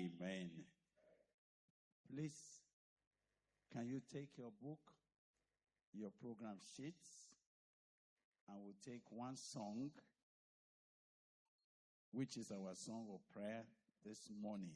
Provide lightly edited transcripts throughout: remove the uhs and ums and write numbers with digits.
Amen. Please, can you take your book, your program sheets, and we'll take one song, which is our song of prayer this morning.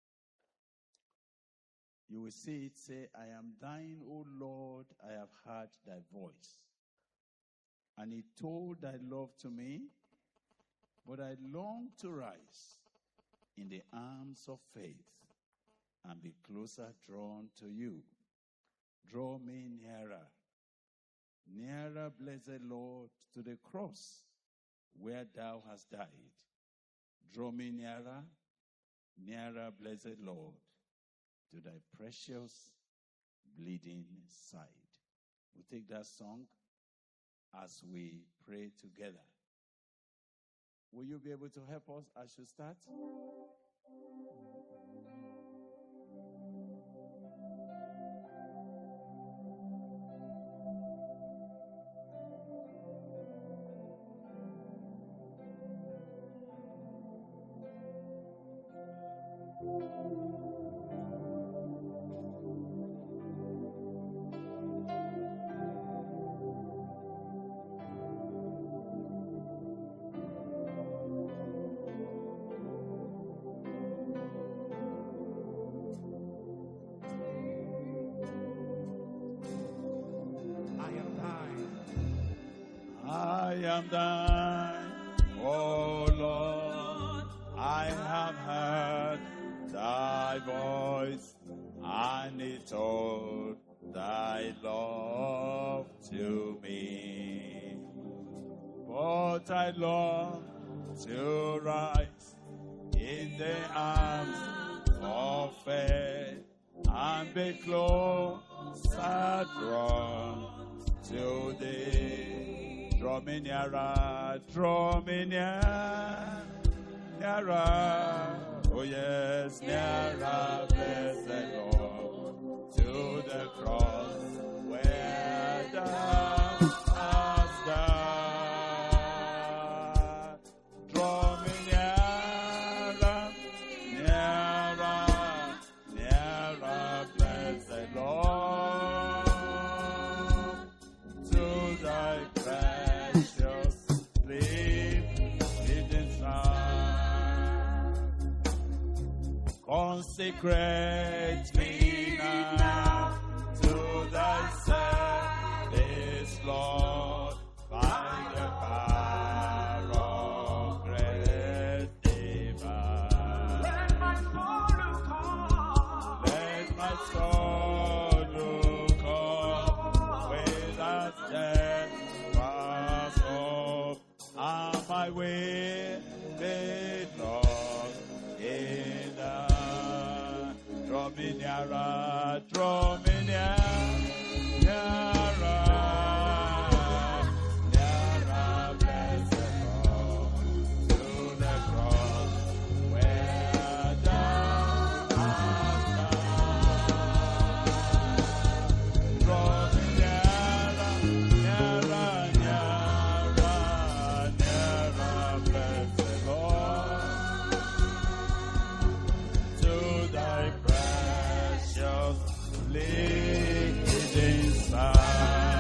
You will see it say, I am thine, O Lord, I have heard thy voice. And he told thy love to me, but I long to rise in the arms of faith and be closer drawn to you. Draw me nearer, nearer, blessed Lord, to the cross where thou hast died. Draw me nearer, nearer, blessed Lord, to thy precious bleeding side. We'll take that song as we pray together. Will you be able to help us as you start? I am thine, O Lord, I have heard thy voice, and it told thy love to me. But I long to rise in the arms of faith and be closer drawn to thee. Draw me nearer, nearer, oh yes, nearer, blessed Lord, to the cross where thou hast died. Draw me nearer, nearer, blessed Lord, to thy precious bleeding side. Consecrate me now to thy service, Lord, by the power of great divine. Let my soul look up with a steadfast hope, and my way be lost in the. Draw me nearer, nearer, blessed Lord, to the cross where thou hast died. Draw me nearer, blessed Lord, to thy precious bleeding side.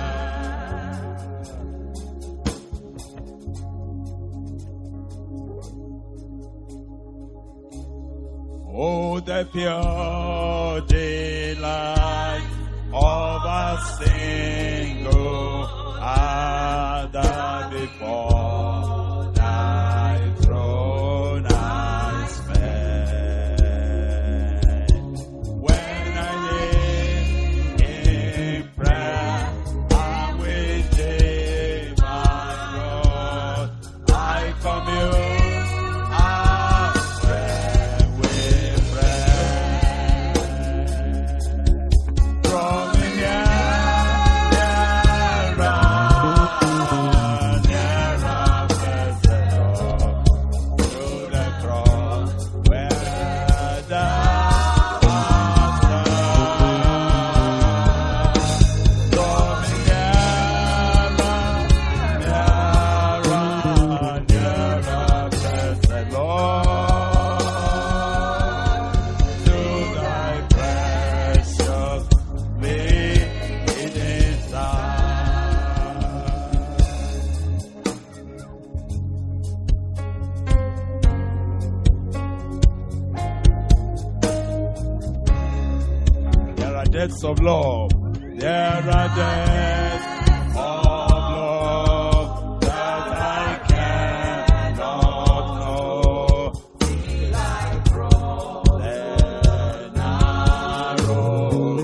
Oh, the pure delight of a single other before thy throne I spend. When I live in prayer, I'm with thee, my God. I commune with prayer. Draw me depths of love. There are depths of love that I cannot know. Till I cross the narrow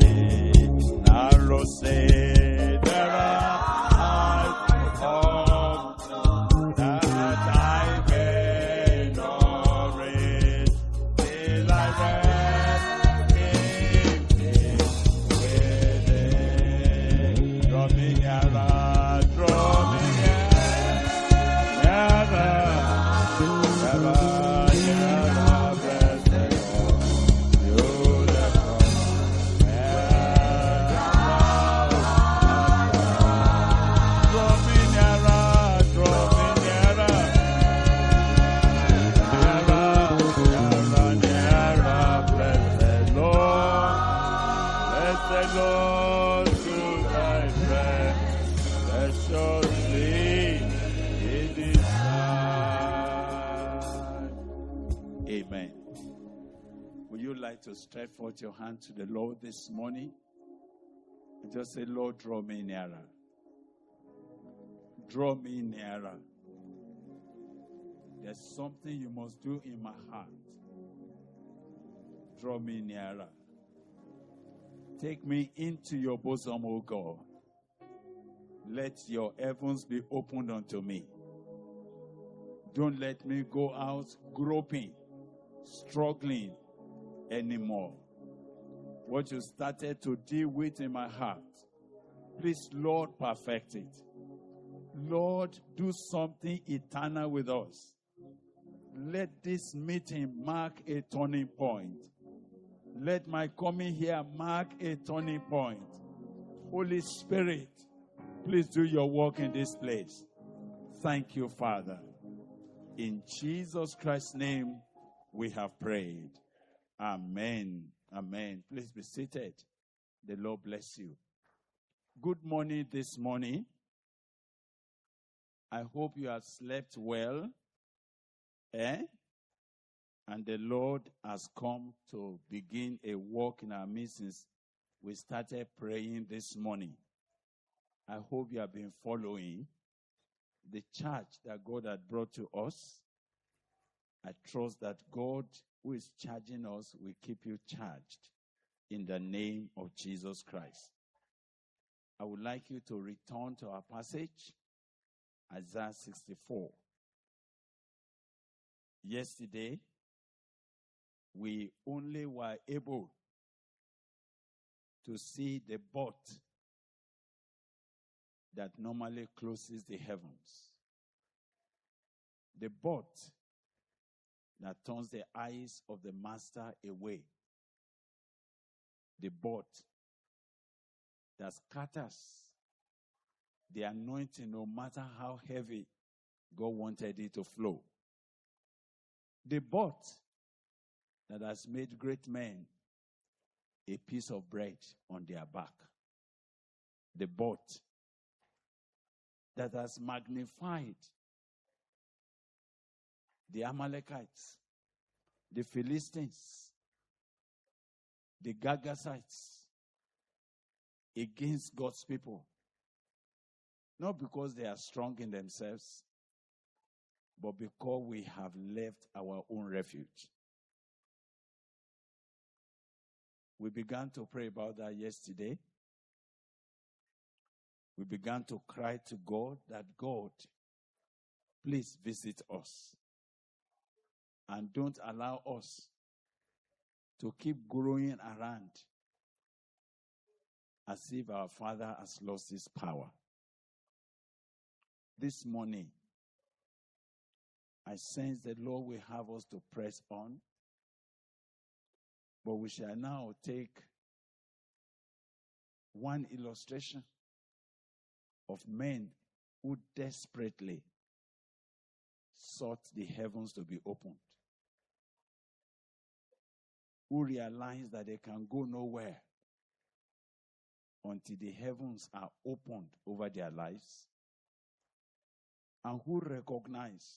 sea, there are heights of that I cannot reach. Till I rest in peace within. Draw me nearer, draw me nearer, nearer, blessed Lord. You the draw me nearer, blessed Lord, to thy friend, preciously in this time. Amen. Would you like to stretch forth your hand to the Lord this morning? And just say, Lord, draw me nearer. Draw me nearer. There's something you must do in my heart. Draw me nearer. Take me into your bosom, O God. Let your heavens be opened unto me. Don't let me go out groping, struggling anymore. What you started to deal with in my heart, please, Lord, perfect it. Lord, do something eternal with us. Let this meeting mark a turning point. Let my coming here mark a turning point. Holy Spirit, please do your work in this place. Thank you, Father. In Jesus Christ's name, we have prayed. Amen. Amen. Please be seated. The Lord bless you. Good morning this morning. I hope you have slept well. And the Lord has come to begin a work in our midst since we started praying this morning. I hope you have been following the charge that God had brought to us. I trust that God, who is charging us, will keep you charged in the name of Jesus Christ. I would like you to return to our passage, Isaiah 64. Yesterday, we only were able to see the boat that normally closes the heavens. The boat that turns the eyes of the master away. The boat that scatters the anointing no matter how heavy God wanted it to flow. The boat that has made great men a piece of bread on their back. The boat that has magnified the Amalekites, the Philistines, the Gargasites against God's people. Not because they are strong in themselves, but because we have left our own refuge. We began to pray about that yesterday. We began to cry to God that, God, please visit us. And don't allow us to keep growing around as if our Father has lost his power. This morning, I sense the Lord will have us to press on. But we shall now take one illustration of men who desperately sought the heavens to be opened, who realized that they can go nowhere until the heavens are opened over their lives, and who recognize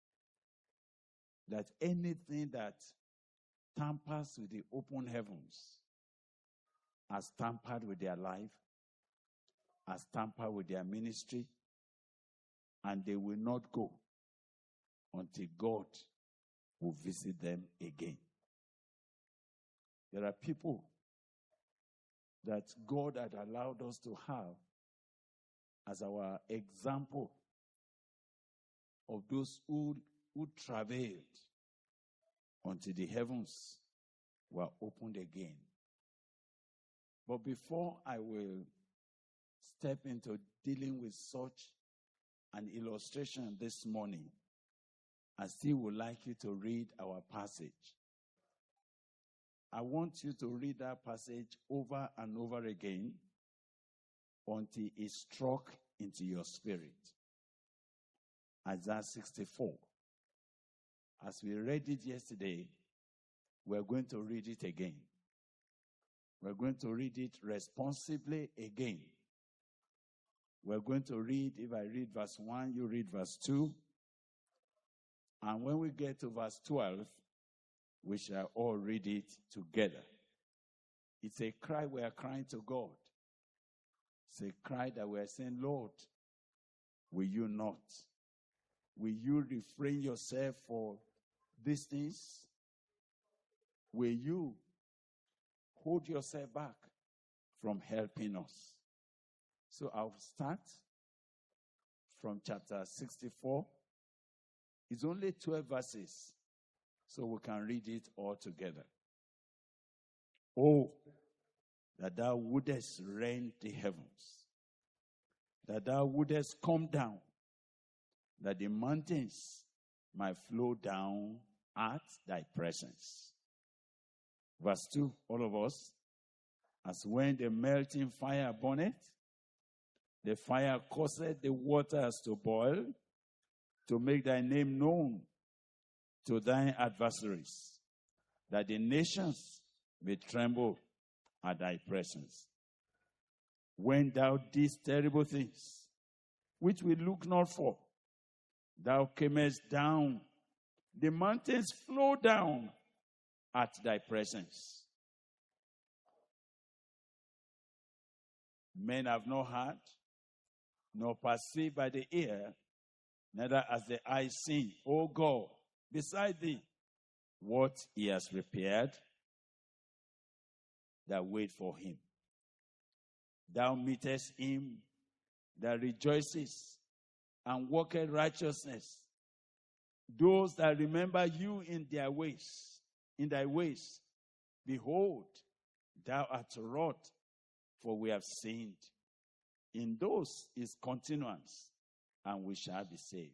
that anything that tampers with the open heavens has tampered with their life, has tampered with their ministry, and they will not go until God will visit them again. There are people that God had allowed us to have as our example of those who travailed until the heavens were opened again. But before I will step into dealing with such an illustration this morning, I still would like you to read our passage. I want you to read that passage over and over again until it struck into your spirit. Isaiah 64. As we read it yesterday, we're going to read it again. We're going to read it responsibly again. We're going to read, if I read verse 1, you read verse 2. And when we get to verse 12, we shall all read it together. It's a cry we are crying to God. It's a cry that we are saying, Lord, will you not? Will you refrain yourself for these things? Will you hold yourself back from helping us? So I'll start from chapter 64. It's only 12 verses, so we can read it all together. Oh, that thou wouldest rend the heavens, that thou wouldest come down, that the mountains might flow down at thy presence. Verse 2, all of us. As when the melting fire burneth, the fire causeth the waters to boil, to make thy name known to thine adversaries, that the nations may tremble at thy presence. When thou didst terrible things, which we look not for, thou camest down, the mountains flow down at thy presence. Men have not heard, nor perceived by the ear, neither has the eye seen, O God, beside thee, what he has prepared that wait for him. Thou meetest him that rejoices and worketh righteousness, those that remember you in their ways, in thy ways. Behold, thou art wrought, for we have sinned. In those is continuance, and we shall be saved.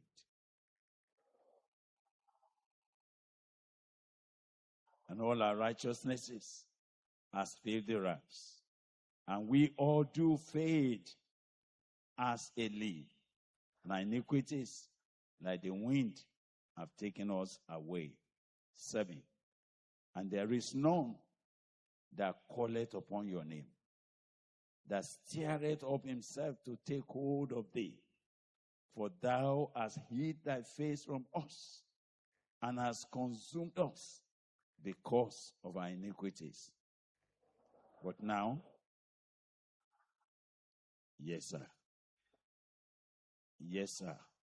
And all our righteousnesses as filthy rags, and we all do fade as a leaf, and our iniquities, like the wind, have taken us away. 7. And there is none that calleth upon your name, that stirreth up himself to take hold of thee. For thou hast hid thy face from us, and hast consumed us because of our iniquities. But now, yes, sir. Yes, sir.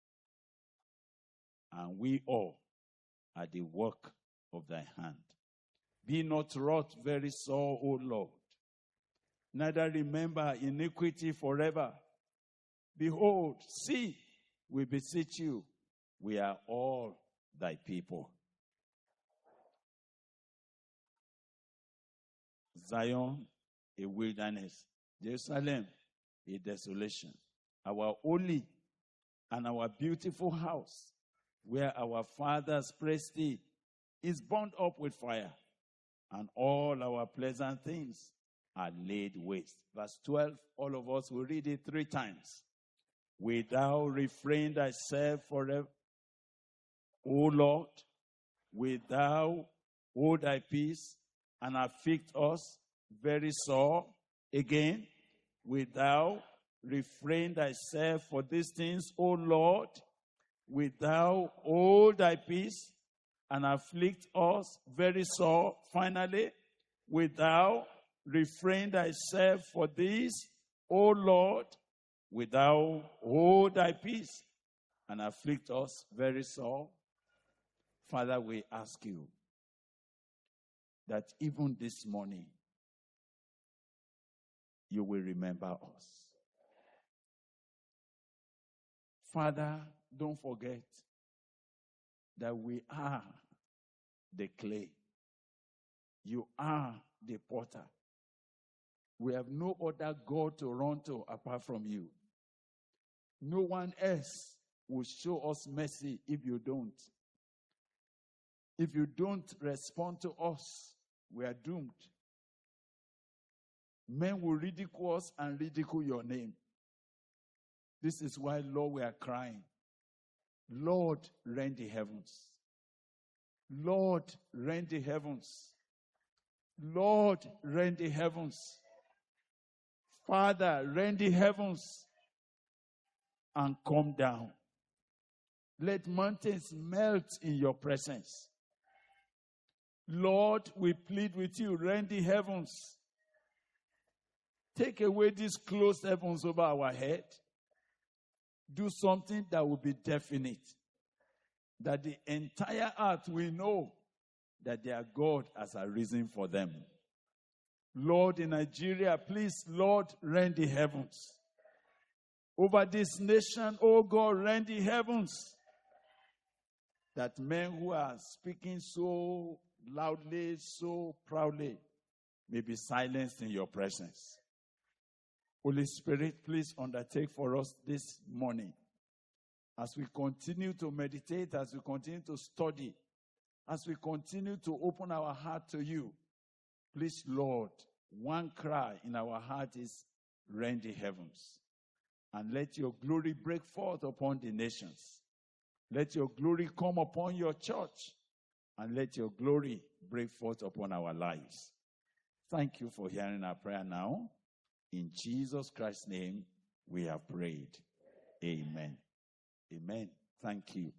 And we all are the work of thy hand. Be not wroth very sore, O Lord. Neither remember iniquity forever. Behold, see, we beseech you, we are all thy people. Zion, a wilderness. Jerusalem, a desolation. Our holy and our beautiful house, where our fathers praised thee, is burnt up with fire, and all our pleasant things are laid waste. Verse 12, all of us will read it 3 times. Wilt thou refrain thyself forever, O Lord? Wilt thou hold thy peace and afflict us very sore? Again, wilt thou refrain thyself for these things, O Lord? Wilt thou hold thy peace and afflict us very sore? Finally, wilt thou refrain thyself for this, O Lord, wilt thou hold thy peace and afflict us very sore? Father, we ask you that even this morning, you will remember us. Father, don't forget that we are the clay. You are the potter. We have no other God to run to apart from you. No one else will show us mercy if you don't. If you don't respond to us, we are doomed. Men will ridicule us and ridicule your name. This is why, Lord, we are crying. Lord, rend the heavens. Lord, rend the heavens. Lord, rend the heavens. Father, rend the heavens and come down. Let mountains melt in your presence. Lord, we plead with you, rend the heavens. Take away these closed heavens over our head. Do something that will be definite. That the entire earth will know that their God has arisen for them. Lord, in Nigeria, please, Lord, rend the heavens. Over this nation, oh God, rend the heavens. That men who are speaking so loudly, so proudly, may be silenced in your presence. Holy Spirit, please undertake for us this morning. As we continue to meditate, as we continue to study, as we continue to open our heart to you, please, Lord, one cry in our heart is, rend the heavens. And let your glory break forth upon the nations. Let your glory come upon your church. And let your glory break forth upon our lives. Thank you for hearing our prayer now. In Jesus Christ's name, we have prayed. Amen. Amen. Thank you.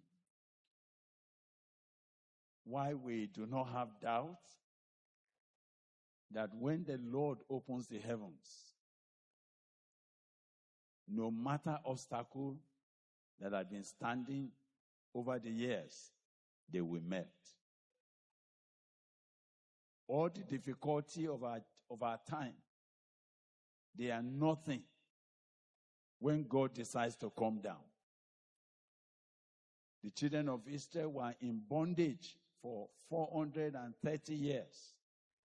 Why we do not have doubt that when the Lord opens the heavens, no matter obstacle that have been standing over the years, they will melt. All the difficulty of our time, they are nothing when God decides to come down. The children of Israel were in bondage for 430 years.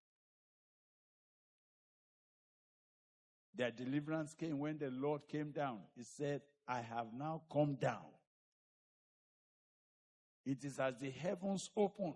Their deliverance came when the Lord came down. He said, I have now come down. It is as the heavens opened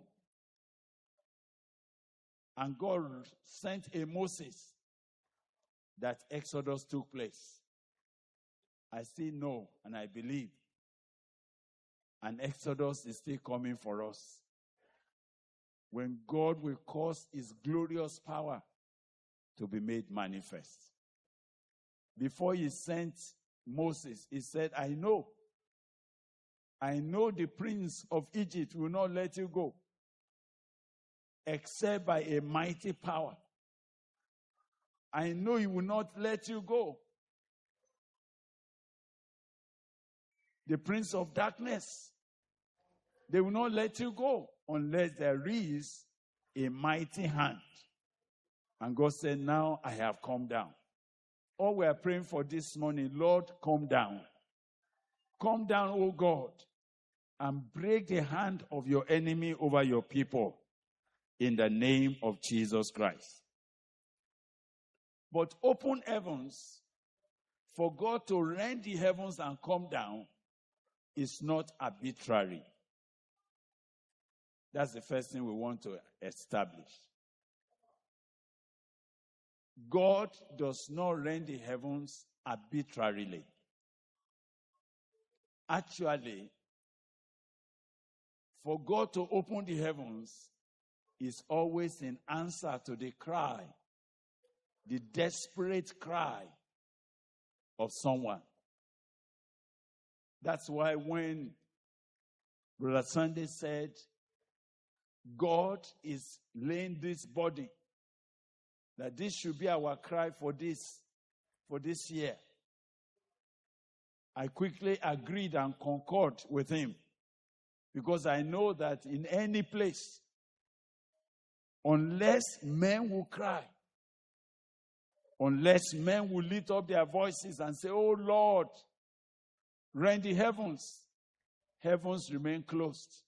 and God sent a Moses that Exodus took place. I still know and I believe. And Exodus is still coming for us. When God will cause his glorious power to be made manifest. Before he sent Moses, he said, I know the prince of Egypt will not let you go except by a mighty power. I know he will not let you go. The prince of darkness, they will not let you go unless there is a mighty hand. And God said, now I have come down. All we are praying for this morning, Lord, come down. Come down, O God, and break the hand of your enemy over your people in the name of Jesus Christ. But open heavens, for God to rend the heavens and come down, is not arbitrary. That's the first thing we want to establish. God does not rend the heavens arbitrarily. Actually, for God to open the heavens is always in answer to the cry, the desperate cry of someone. That's why when Brother Sunday said, God is laying this body that this should be our cry for this year. I quickly agreed and concurred with him, because I know that in any place, unless men will cry, unless men will lift up their voices and say, "Oh Lord, rend the heavens," heavens remain closed.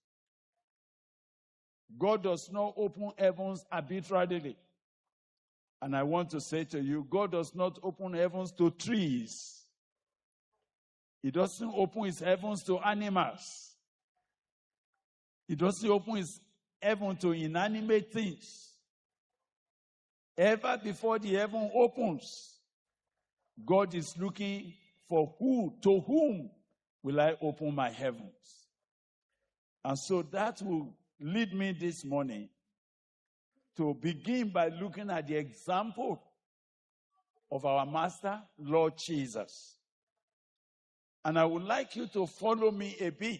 God does not open heavens arbitrarily. And I want to say to you, God does not open heavens to trees. He doesn't open his heavens to animals. He doesn't open his heaven to inanimate things. Ever before the heaven opens, God is looking for to whom will I open my heavens? And so that will lead me this morning to begin by looking at the example of our Master, Lord Jesus. And I would like you to follow me a bit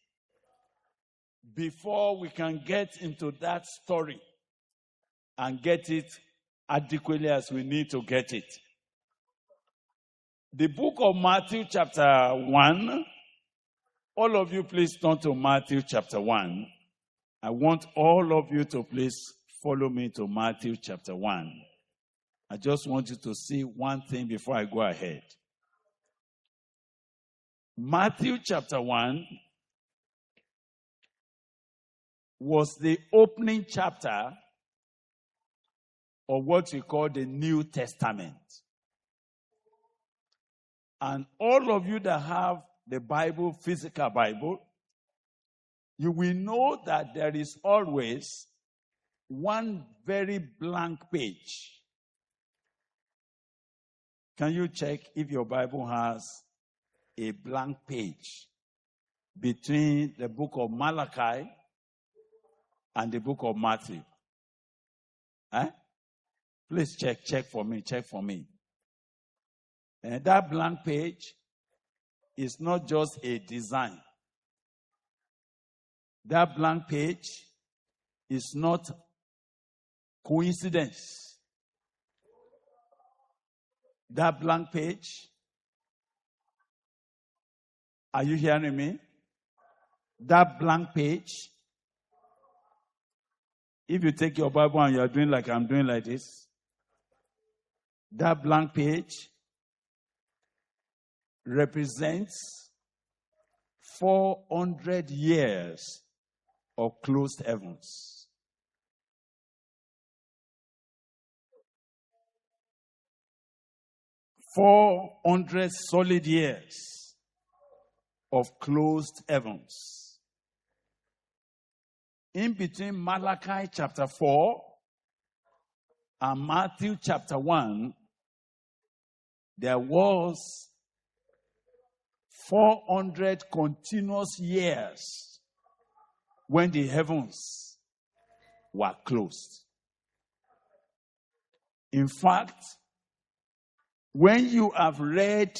before we can get into that story and get it adequately as we need to get it. The book of Matthew chapter 1. All of you please turn to Matthew chapter 1. I want all of you to please follow me to Matthew chapter 1. I just want you to see one thing before I go ahead. Matthew chapter 1 was the opening chapter of what we call the New Testament. And all of you that have the Bible, physical Bible, you will know that there is always one very blank page. Can you check if your Bible has a blank page between the book of Malachi and the book of Matthew? Please check for me. And that blank page is not just a design. That blank page is not coincidence. That blank page, are you hearing me? That blank page, if you take your Bible and you are doing like I'm doing like this, that blank page represents 400 years of closed heavens. "400 solid years of closed heavens." In between Malachi chapter 4 and Matthew chapter 1, there was 400 continuous years when the heavens were closed. In fact, when you have read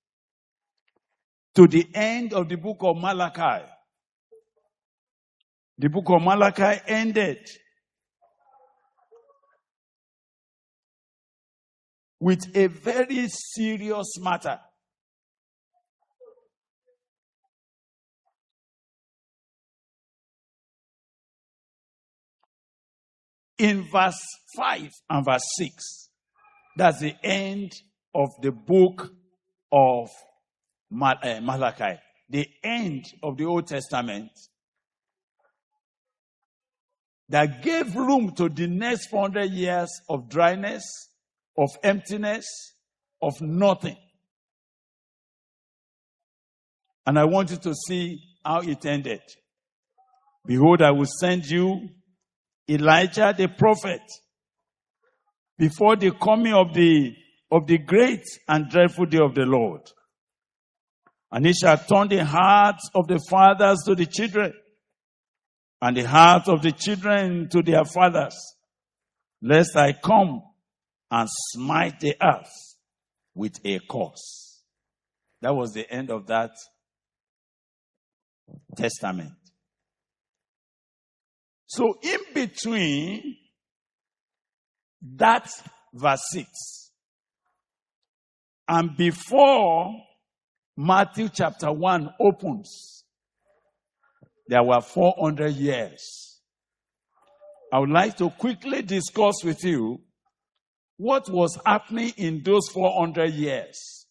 to the end of the book of Malachi, the book of Malachi ended with a very serious matter. In verse 5 and verse 6, that's the end of the book of Malachi, the end of the Old Testament, that gave room to the next 400 years of dryness, of emptiness, of nothing. And I want you to see how it ended. "Behold, I will send you Elijah the prophet before the coming of the great and dreadful day of the Lord. And he shall turn the hearts of the fathers to the children, and the hearts of the children to their fathers, lest I come and smite the earth with a curse." That was the end of that testament. So in between that verse 6. And before Matthew chapter 1 opens, there were 400 years. I would like to quickly discuss with you what was happening in those 400 years.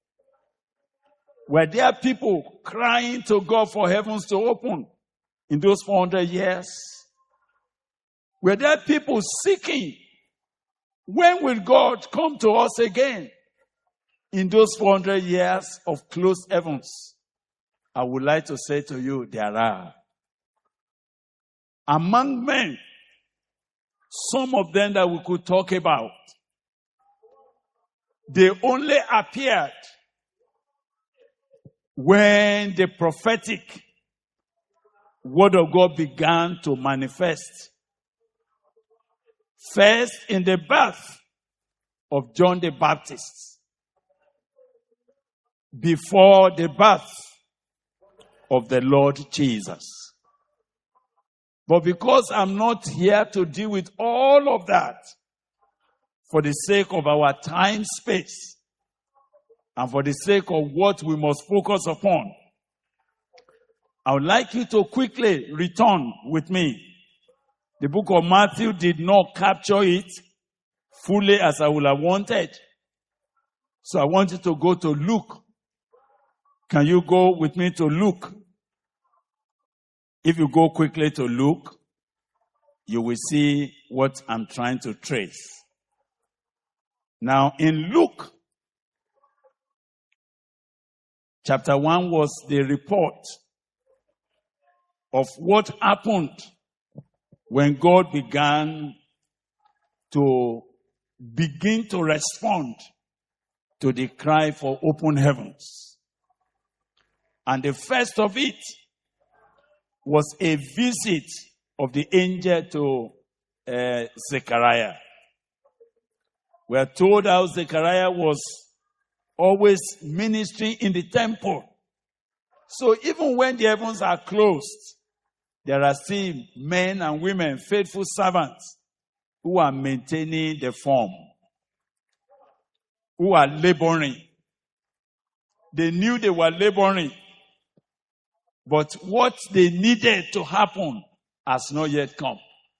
Were there people crying to God for heavens to open in those 400 years? Were there people seeking, when will God come to us again? In those 400 years of closed heavens, I would like to say to you, there are. Among men, some of them that we could talk about, they only appeared when the prophetic word of God began to manifest. First, in the birth of John the Baptist, before the birth of the Lord Jesus. But because I'm not here to deal with all of that, for the sake of our time space, and for the sake of what we must focus upon, I would like you to quickly return with me. The book of Matthew did not capture it fully as I would have wanted. So I want you to go to Luke. Can you go with me to Luke? If you go quickly to Luke, you will see what I'm trying to trace. Now, in Luke, chapter 1 was the report of what happened when God began to respond to the cry for open heavens. And the first of it was a visit of the angel to Zechariah. We are told how Zechariah was always ministering in the temple. So even when the heavens are closed, there are still men and women, faithful servants, who are maintaining the form, who are laboring. They knew they were laboring, but what they needed to happen has not yet come.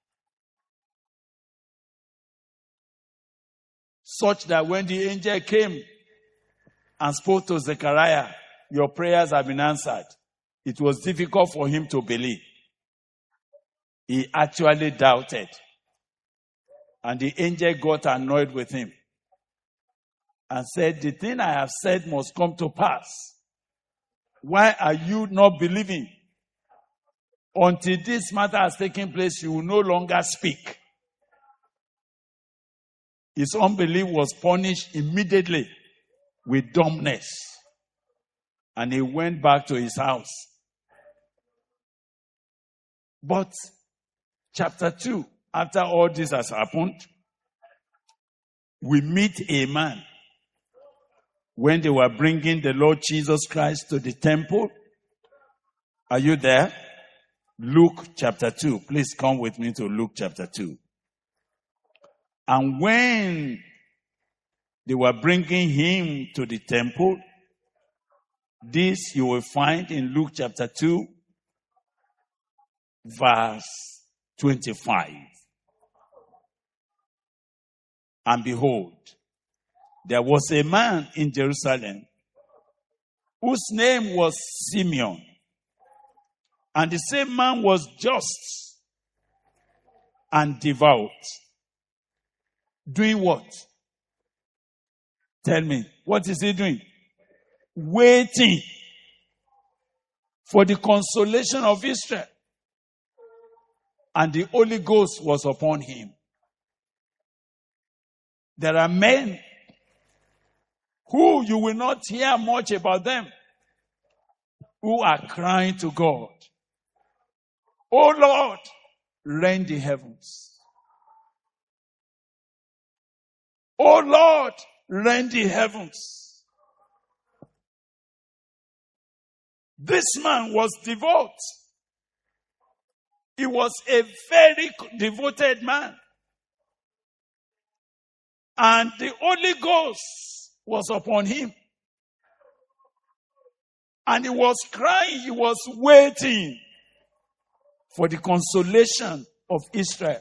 Such that when the angel came and spoke to Zechariah, your prayers have been answered, it was difficult for him to believe. He actually doubted. And the angel got annoyed with him and said, the thing I have said must come to pass. Why are you not believing? Until this matter has taken place, you will no longer speak. His unbelief was punished immediately with dumbness. And he went back to his house. But chapter 2, after all this has happened, we meet a man. When they were bringing the Lord Jesus Christ to the temple. Are you there? Luke chapter 2. Please come with me to Luke chapter 2. And when they were bringing him to the temple, this you will find in Luke chapter 2, verse 25. And behold, there was a man in Jerusalem whose name was Simeon. And the same man was just and devout. Doing what? Tell me, what is he doing? Waiting for the consolation of Israel. And the Holy Ghost was upon him. There are men who you will not hear much about them, who are crying to God, "Oh Lord, rend the heavens. Oh Lord, rend the heavens." This man was devout. He was a very devoted man. And the Holy Ghost was upon him. And he was crying, he was waiting for the consolation of Israel.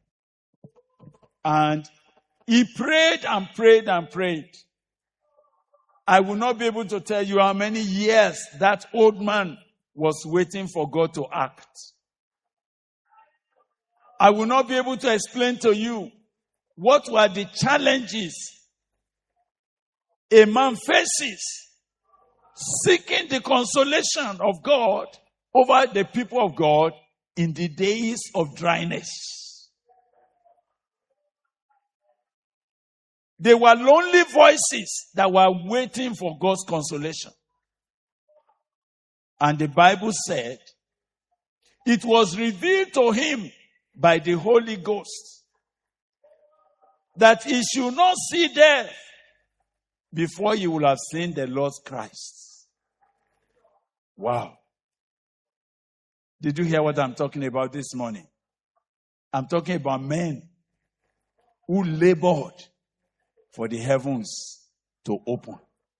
And he prayed and prayed and prayed. I will not be able to tell you how many years that old man was waiting for God to act. I will not be able to explain to you what were the challenges a man faces seeking the consolation of God over the people of God in the days of dryness. They were lonely voices that were waiting for God's consolation. And the Bible said, it was revealed to him by the Holy Ghost that he should not see death before he will have seen the Lord Christ. Wow. Did you hear what I'm talking about this morning? I'm talking about men who labored for the heavens to open.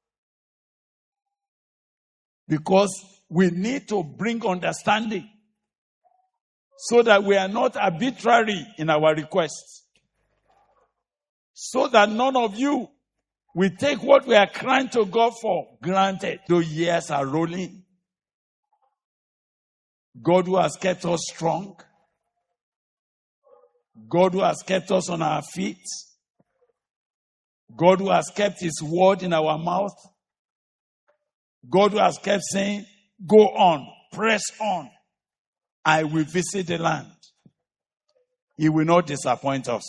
Because we need to bring understanding so that we are not arbitrary in our requests. So that none of you will take what we are crying to God for granted. The years are rolling. God who has kept us strong. God who has kept us on our feet. God who has kept his word in our mouth. God who has kept saying, go on, press on. I will visit the land. He will not disappoint us.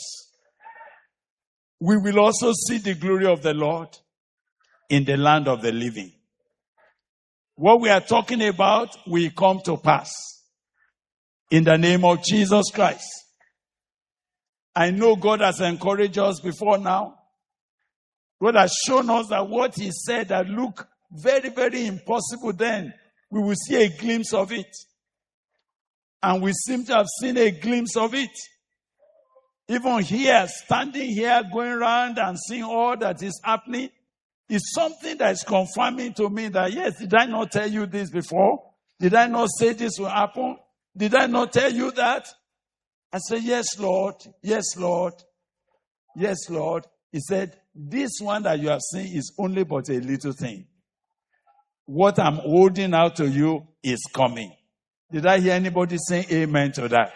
We will also see the glory of the Lord in the land of the living. What we are talking about will come to pass in the name of Jesus Christ. I know God has encouraged us before now. God has shown us that what he said that looked very, very impossible then, we will see a glimpse of it. And we seem to have seen a glimpse of it. Even here, standing here, going around and seeing all that is happening, is something that is confirming to me that, yes, did I not tell you this before? Did I not say this will happen? Did I not tell you that? I said, yes, Lord. Yes, Lord. Yes, Lord. He said, this one that you have seen is only but a little thing. What I'm holding out to you is coming. Did I hear anybody say amen to that?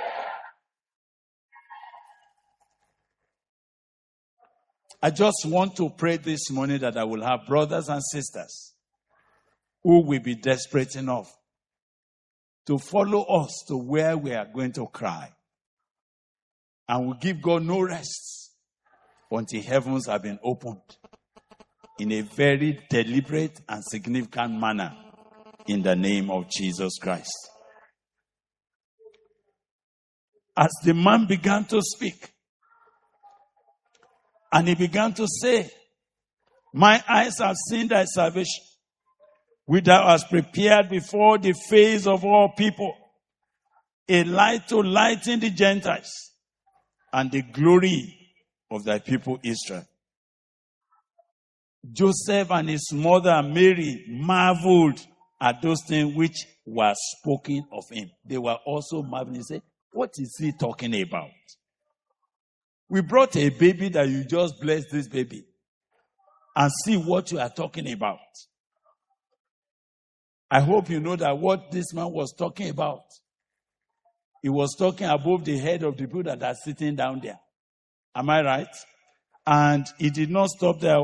I just want to pray this morning that I will have brothers and sisters who will be desperate enough to follow us to where we are going to cry. And will give God no rest until heavens have been opened in a very deliberate and significant manner in the name of Jesus Christ. As the man began to speak, and he began to say, my eyes have seen thy salvation, which thou hast prepared before the face of all people, a light to lighten the Gentiles, and the glory of thy people Israel. Joseph and his mother Mary marveled at those things which were spoken of him. They were also marveling and said, what is he talking about? We brought a baby that you just bless this baby and see what you are talking about. I hope you know that what this man was talking about, he was talking above the head of the people that are sitting down there. Am I right? And he did not stop there.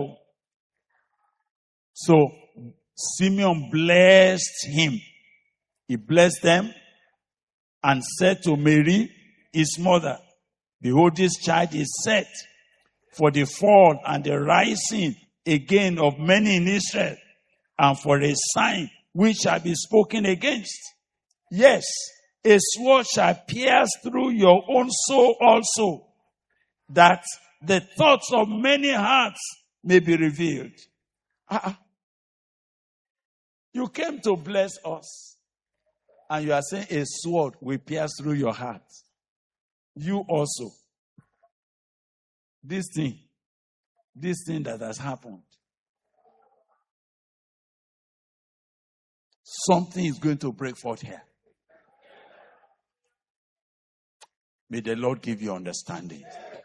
So Simeon blessed him. He blessed them and said to Mary, his mother, behold, this child is set for the fall and the rising again of many in Israel, and for a sign which shall be spoken against. Yes, a sword shall pierce through your own soul also, that the thoughts of many hearts may be revealed. You came to bless us, and you are saying a sword will pierce through your heart. You also. This thing this thing that has happened. Something is going to break forth here. May the Lord give you understanding.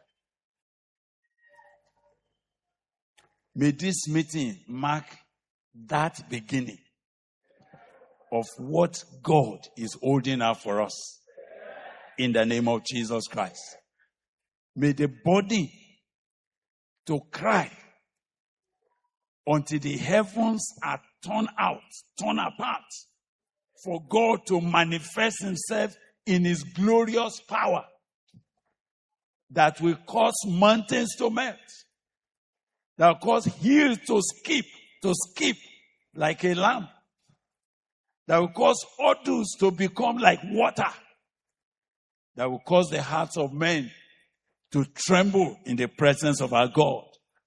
May this meeting mark that beginning of what God is holding out for us in the name of Jesus Christ. May the body to cry until the heavens are torn apart, for God to manifest himself in his glorious power that will cause mountains to melt, that will cause hills to skip like a lamb, that will cause puddles to become like water, that will cause the hearts of men to tremble in the presence of our God.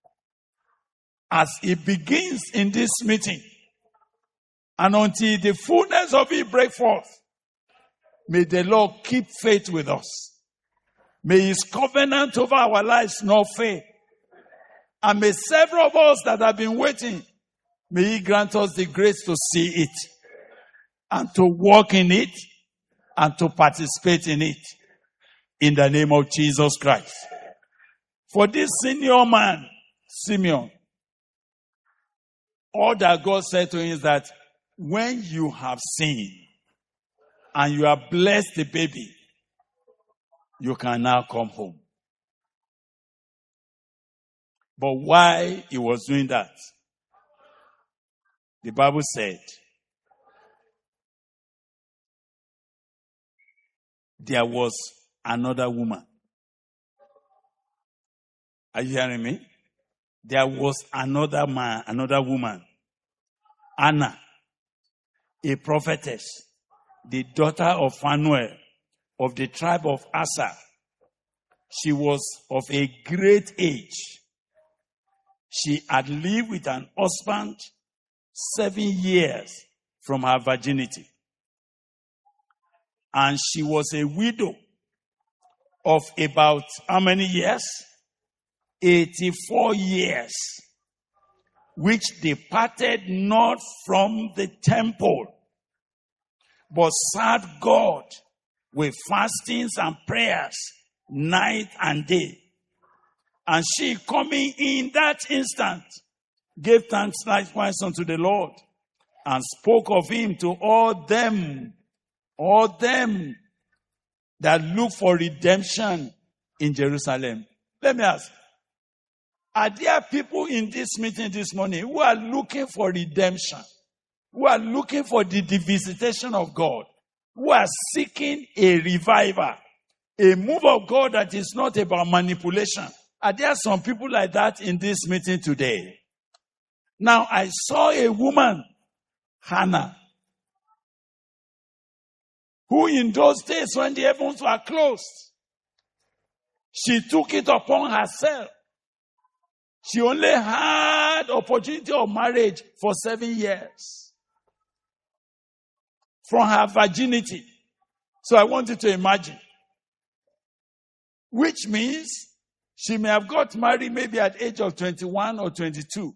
As it begins in this meeting, and until the fullness of it break forth, may the Lord keep faith with us. May his covenant over our lives not fail. And may several of us that have been waiting, may he grant us the grace to see it, and to walk in it, and to participate in it, in the name of Jesus Christ. For this senior man, Simeon, all that God said to him is that when you have seen and you have blessed the baby, you can now come home. But why he was doing that? The Bible said, there was another woman. Are you hearing me? There was another woman, Anna, a prophetess, the daughter of Phanuel, of the tribe of Asher. She was of a great age. She had lived with an husband 7 years from her virginity. And she was a widow of about how many years? 84 years, which departed not from the temple, but served God with fastings and prayers night and day. And she, coming in that instant, gave thanks likewise unto the Lord, and spoke of him to all them that look for redemption in Jerusalem. Let me ask, are there people in this meeting this morning who are looking for redemption, who are looking for the visitation of God, who are seeking a revival, a move of God that is not about manipulation? Are there some people like that in this meeting today? Now, I saw a woman, Hannah, who in those days when the heavens were closed, she took it upon herself. She only had opportunity of marriage for 7 years from her virginity. So I want you to imagine. Which means she may have got married maybe at the age of 21 or 22.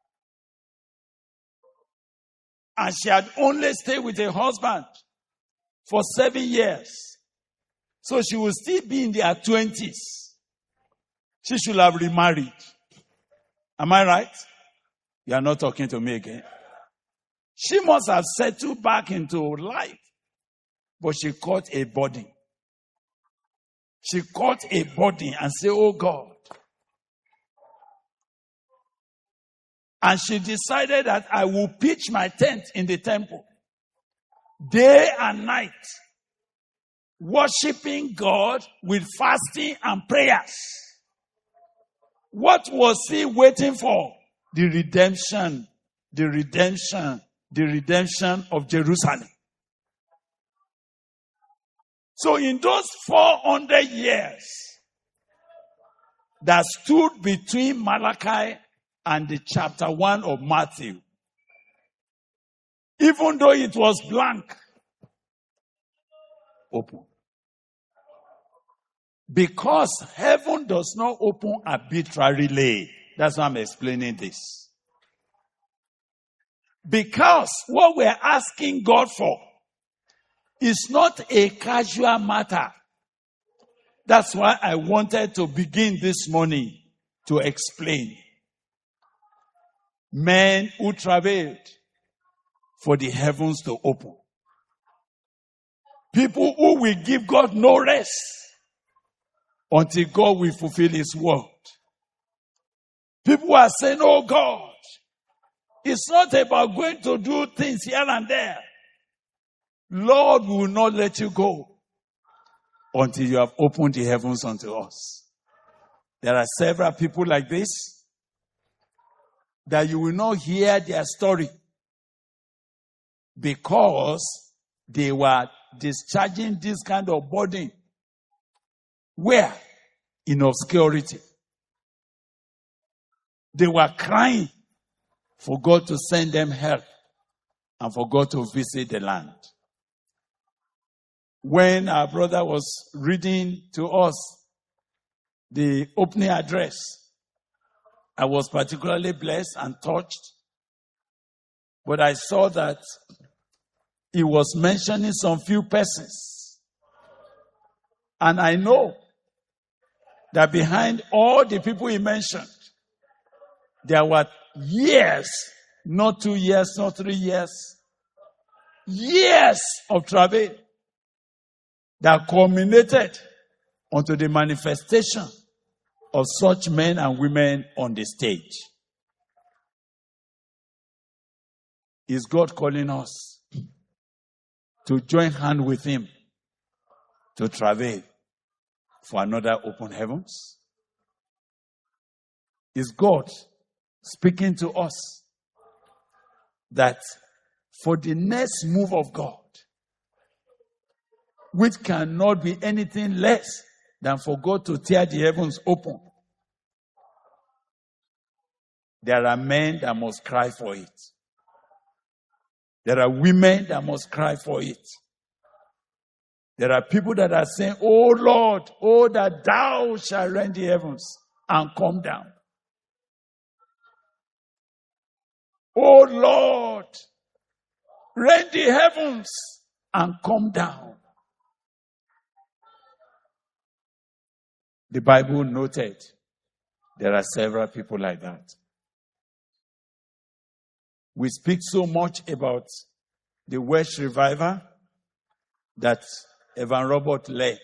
And she had only stayed with her husband for 7 years. So she will still be in their 20s. She should have remarried. Am I right? You are not talking to me again. She must have settled back into life. But she caught a body. She caught a body and said, oh God. And she decided that I will pitch my tent in the temple, day and night, worshiping God with fasting and prayers. What was he waiting for? The redemption of Jerusalem. So in those 400 years that stood between Malachi and the chapter 1 of Matthew, even though it was blank, open. Because heaven does not open arbitrarily. That's why I'm explaining this. Because what we're asking God for is not a casual matter. That's why I wanted to begin this morning to explain. Men who travailed for the heavens to open. People who will give God no rest until God will fulfill His word. People who are saying, oh God, it's not about going to do things here and there. Lord, we will not let you go until you have opened the heavens unto us. There are several people like this that you will not hear their story because they were discharging this kind of burden. Where? In obscurity. They were crying for God to send them help and for God to visit the land. When our brother was reading to us the opening address, I was particularly blessed and touched. But I saw that he was mentioning some few persons. And I know that behind all the people he mentioned, there were years, not 2 years, not 3 years, years of travail that culminated unto the manifestation of such men and women on the stage. Is God calling us to join hand with Him to travail for another open heavens? Is God speaking to us that for the next move of God, which cannot be anything less than for God to tear the heavens open, there are men that must cry for it. There are women that must cry for it. There are people that are saying, oh Lord, oh that thou shalt rend the heavens and come down. Oh Lord, rend the heavens and come down. The Bible noted there are several people like that. We speak so much about the Welsh revival that Evan Robert led.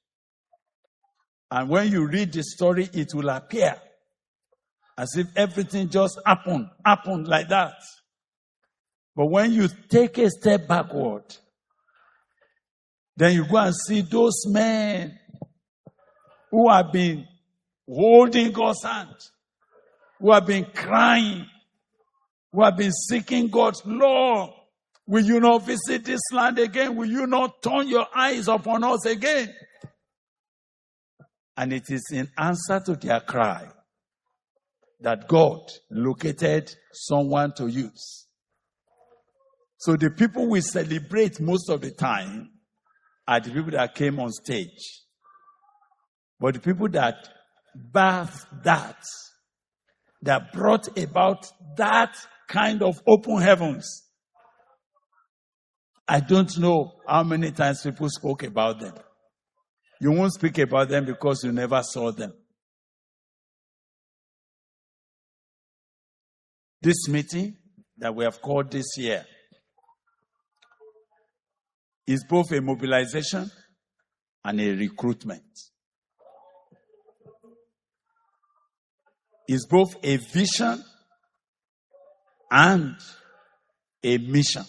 And when you read the story, it will appear as if everything just happened like that. But when you take a step backward, then you go and see those men who have been holding God's hand, who have been crying, who have been seeking God. Lord, will you not visit this land again? Will you not turn your eyes upon us again? And it is in answer to their cry that God located someone to use. So the people we celebrate most of the time are the people that came on stage. But the people that birthed that brought about that kind of open heavens, I don't know how many times people spoke about them. You won't speak about them because you never saw them. This meeting that we have called this year is both a mobilization and a recruitment. It's both a vision and a mission.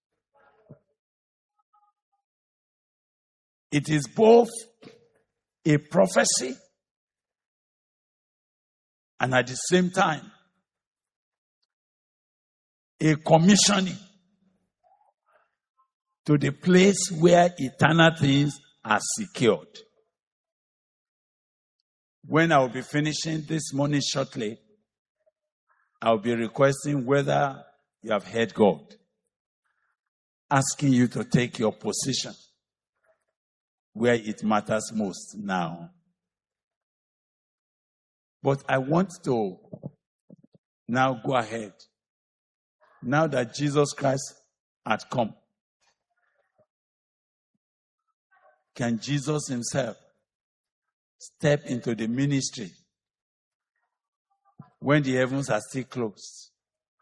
It is both a prophecy and at the same time a commissioning to the place where eternal things are secured. When I will be finishing this morning shortly, I will be requesting whether you have heard God, asking you to take your position where it matters most now. But I want to now go ahead. Now that Jesus Christ had come, can Jesus himself step into the ministry when the heavens are still closed?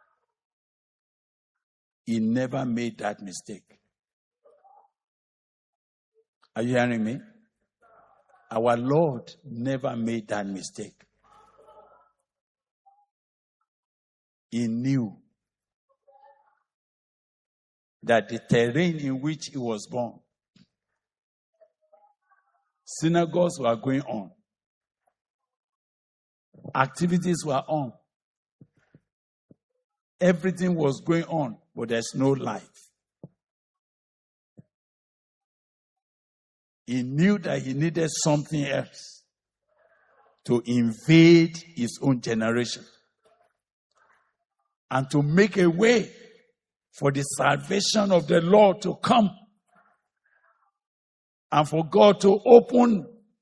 He never made that mistake. Are you hearing me? Our Lord never made that mistake. He knew that the terrain in which he was born, synagogues were going on, activities were on, everything was going on, but there's no life. He knew that he needed something else to invade his own generation and to make a way for the salvation of the Lord to come and for God to open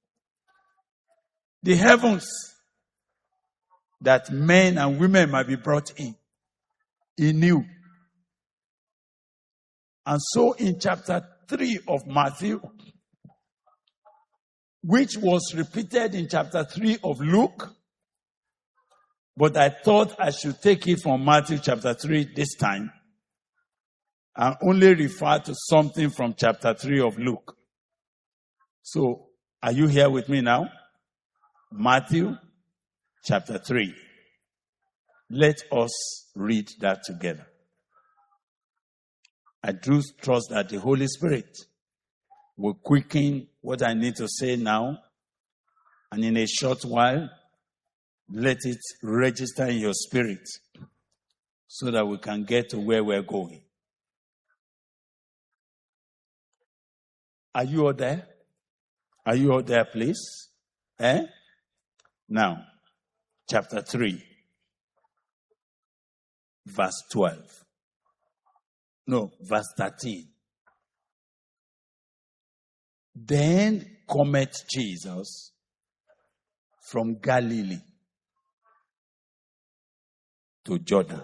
the heavens that men and women might be brought in. He knew. And so in chapter 3 of Matthew, which was repeated in chapter 3 of Luke, but I thought I should take it from Matthew chapter 3 this time and only refer to something from chapter 3 of Luke. So, are you here with me now? Matthew chapter 3. Let us read that together. I do trust that the Holy Spirit will quicken what I need to say now, and in a short while, let it register in your spirit so that we can get to where we're going. Are you all there? Are you all there, please? Now, chapter 3, verse 12. No, verse 13. Then cometh Jesus from Galilee to Jordan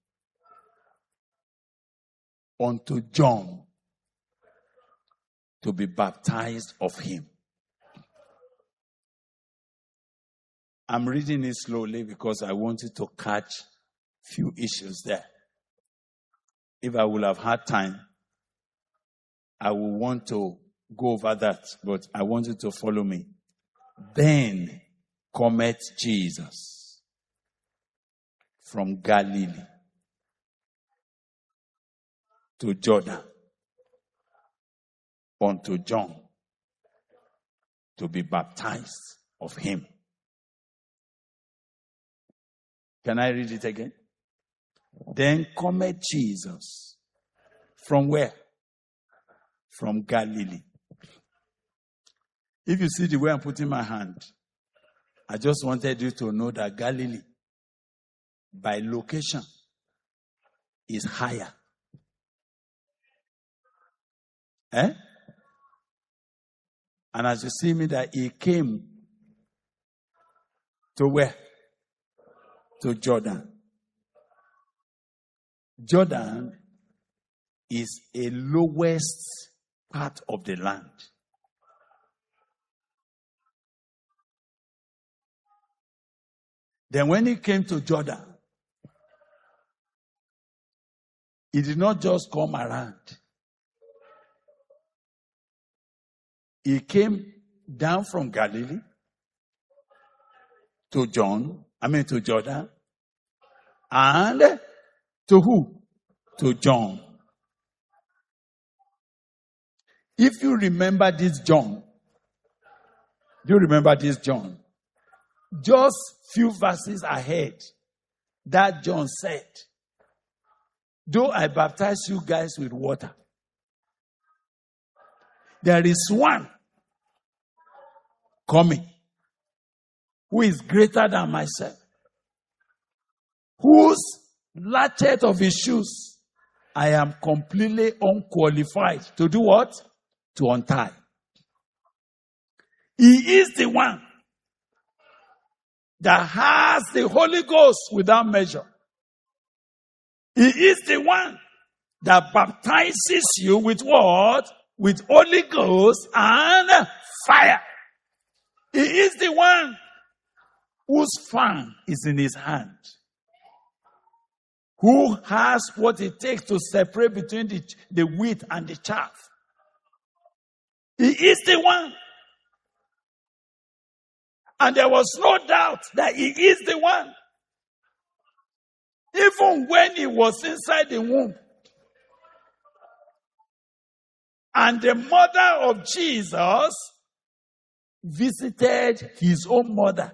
unto John to be baptized of him. I'm reading it slowly because I wanted to catch few issues there. If I would have had time, I would want to go over that, but I want you to follow me. Then cometh Jesus from Galilee to Jordan unto John to be baptized of him. Can I read it again? Then cometh Jesus from where? From Galilee. If you see the way I'm putting my hand, I just wanted you to know that Galilee, by location, is higher. And as you see me, that he came to where? To Jordan. Jordan is a lowest part of the land. Then when he came to Jordan, he did not just come around. He came down from Galilee to Jordan, and to who? To John. If you remember this John, do you remember this John? Just few verses ahead, that John said, though I baptize you guys with water, there is one coming who is greater than myself, whose latchet of his shoes I am completely unqualified to do what? To untie. He is the one that has the Holy Ghost without measure. He is the one that baptizes you with what? With Holy Ghost and fire. He is the one whose fan is in his hand, who has what it takes to separate between the wheat and the chaff. He is the one. And there was no doubt that he is the one. Even when he was inside the womb. And the mother of Jesus visited his own mother.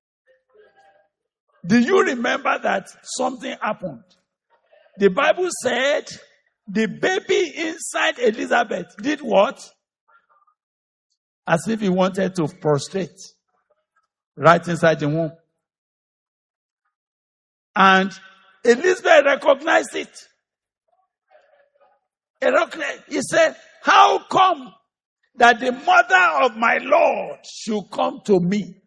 Do you remember that something happened? The Bible said the baby inside Elizabeth did what? As if he wanted to prostrate right inside the womb. And Elizabeth recognized it. He said, how come that the mother of my Lord should come to me?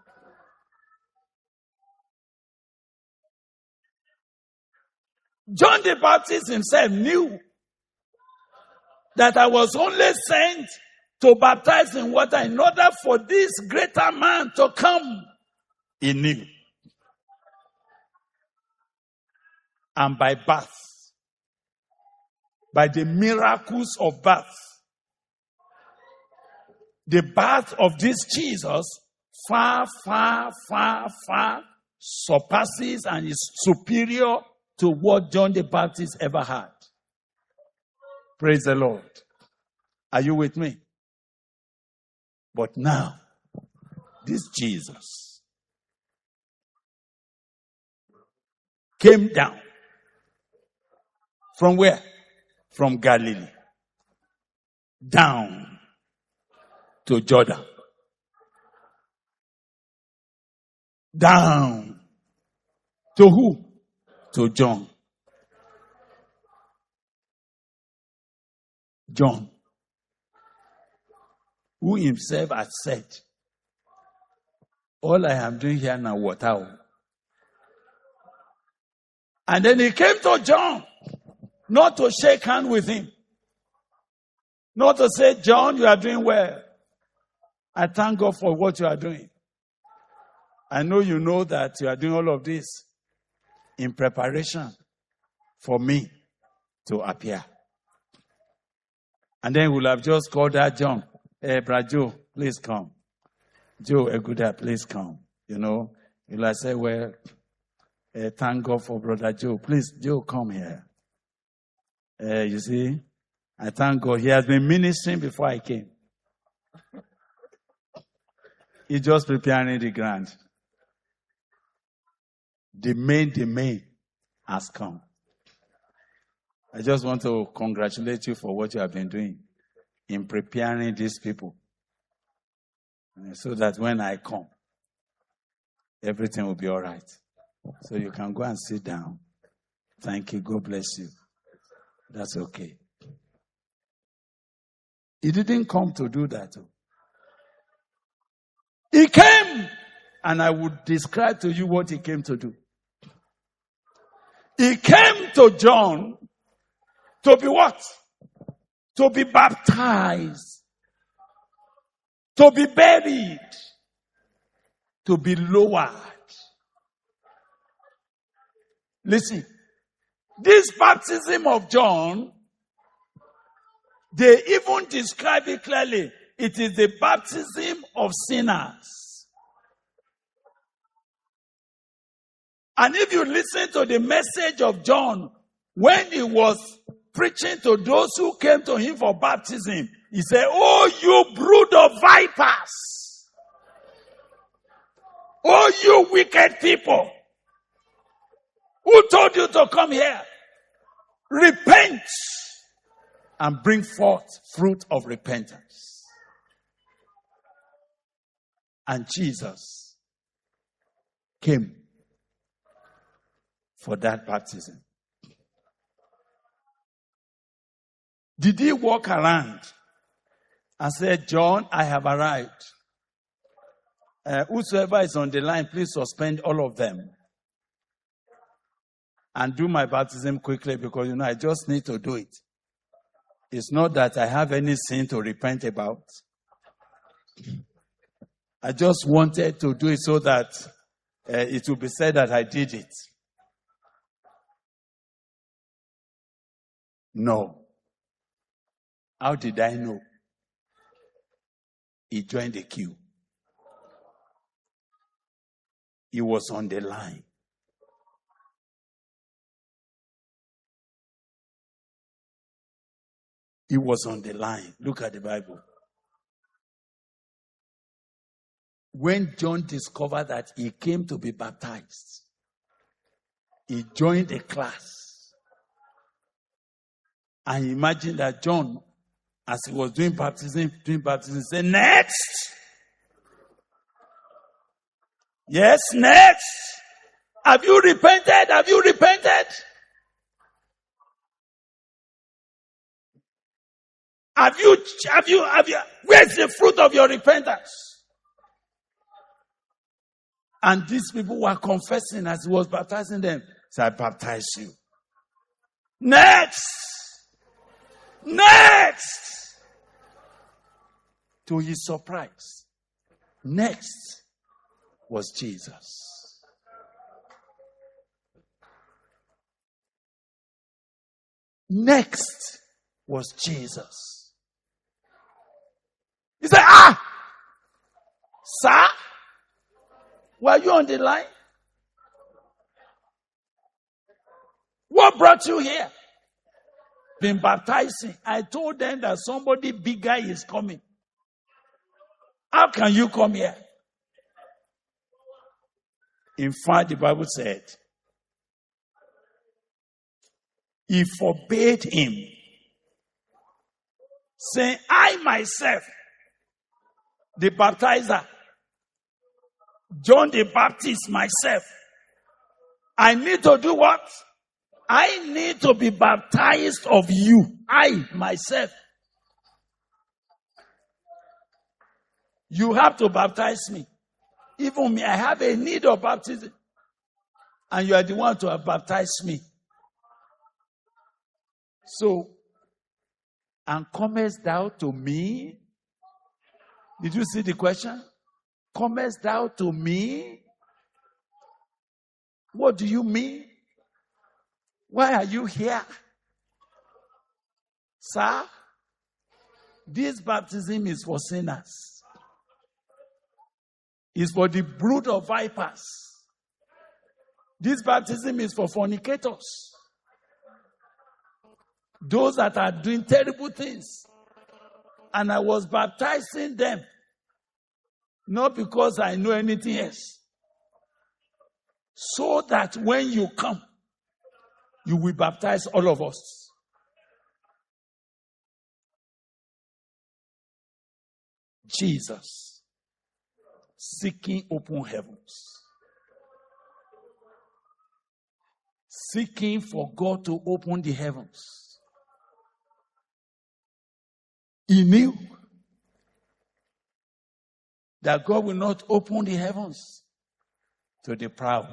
John the Baptist himself knew that I was only sent to baptize in water in order for this greater man to come. He knew. And by birth, by the miracles of birth, the birth of this Jesus far, far, far, far surpasses and is superior to what John the Baptist ever had. Praise the Lord. Are you with me? But now, this Jesus came down. From where? From Galilee. Down to Jordan. Down to who? To John. John, who himself had said, all I am doing here now, water. And then he came to John, not to shake hands with him. Not to say, John, you are doing well. I thank God for what you are doing. I know you know that you are doing all of this in preparation for me to appear. And then we'll have just called that John. Hey, Brother Joe, please come. Joe Eguda, please come. You know, you'll have said, well, thank God for Brother Joe. Please, Joe, come here. You see, I thank God. He has been ministering before I came. He's just preparing the ground. The main has come. I just want to congratulate you for what you have been doing in preparing these people. So that when I come, everything will be all right. So you can go and sit down. Thank you. God bless you. That's okay. He didn't come to do that. He came, and I would describe to you what he came to do. He came to John to be what? To be baptized. To be buried. To be lowered. Listen. This baptism of John, they even describe it clearly. It is the baptism of sinners. And if you listen to the message of John, when he was preaching to those who came to him for baptism, he said, oh, you brood of vipers. Oh, you wicked people. Who told you to come here? Repent and bring forth fruit of repentance. And Jesus came for that baptism. Did he walk around and say, John, I have arrived. Whosoever is on the line, please suspend all of them. And do my baptism quickly because, I just need to do it. It's not that I have any sin to repent about. I just wanted to do it so that it will be said that I did it. No. How did I know? He joined the queue. He was on the line. He was on the line. Look at the Bible. When John discovered that he came to be baptized, he joined a class. And imagine that John, as he was doing baptism, said, next! Yes, next! Have you repented? Have you repented? Have you, where's the fruit of your repentance? And these people were confessing as he was baptizing them. So I baptize you. Next! Next! To his surprise, next was Jesus. Next was Jesus. He said, sir, were you on the line? What brought you here? Been baptizing. I told them that somebody bigger is coming. How can you come here? In fact, the Bible said, he forbade him, saying, I myself, the baptizer, John the Baptist myself, I need to do what? I need to be baptized of you. I myself. You have to baptize me. Even me, I have a need of baptism. And you are the one to have baptized me. So, and comest thou to me? Did you see the question? Comest thou to me? What do you mean? Why are you here? Sir, this baptism is for sinners. It's for the brood of vipers. This baptism is for fornicators. Those that are doing terrible things. And I was baptizing them. Not because I know anything else. So that when you come, you will baptize all of us. Jesus, seeking open heavens. Seeking for God to open the heavens. He knew that God will not open the heavens to the proud.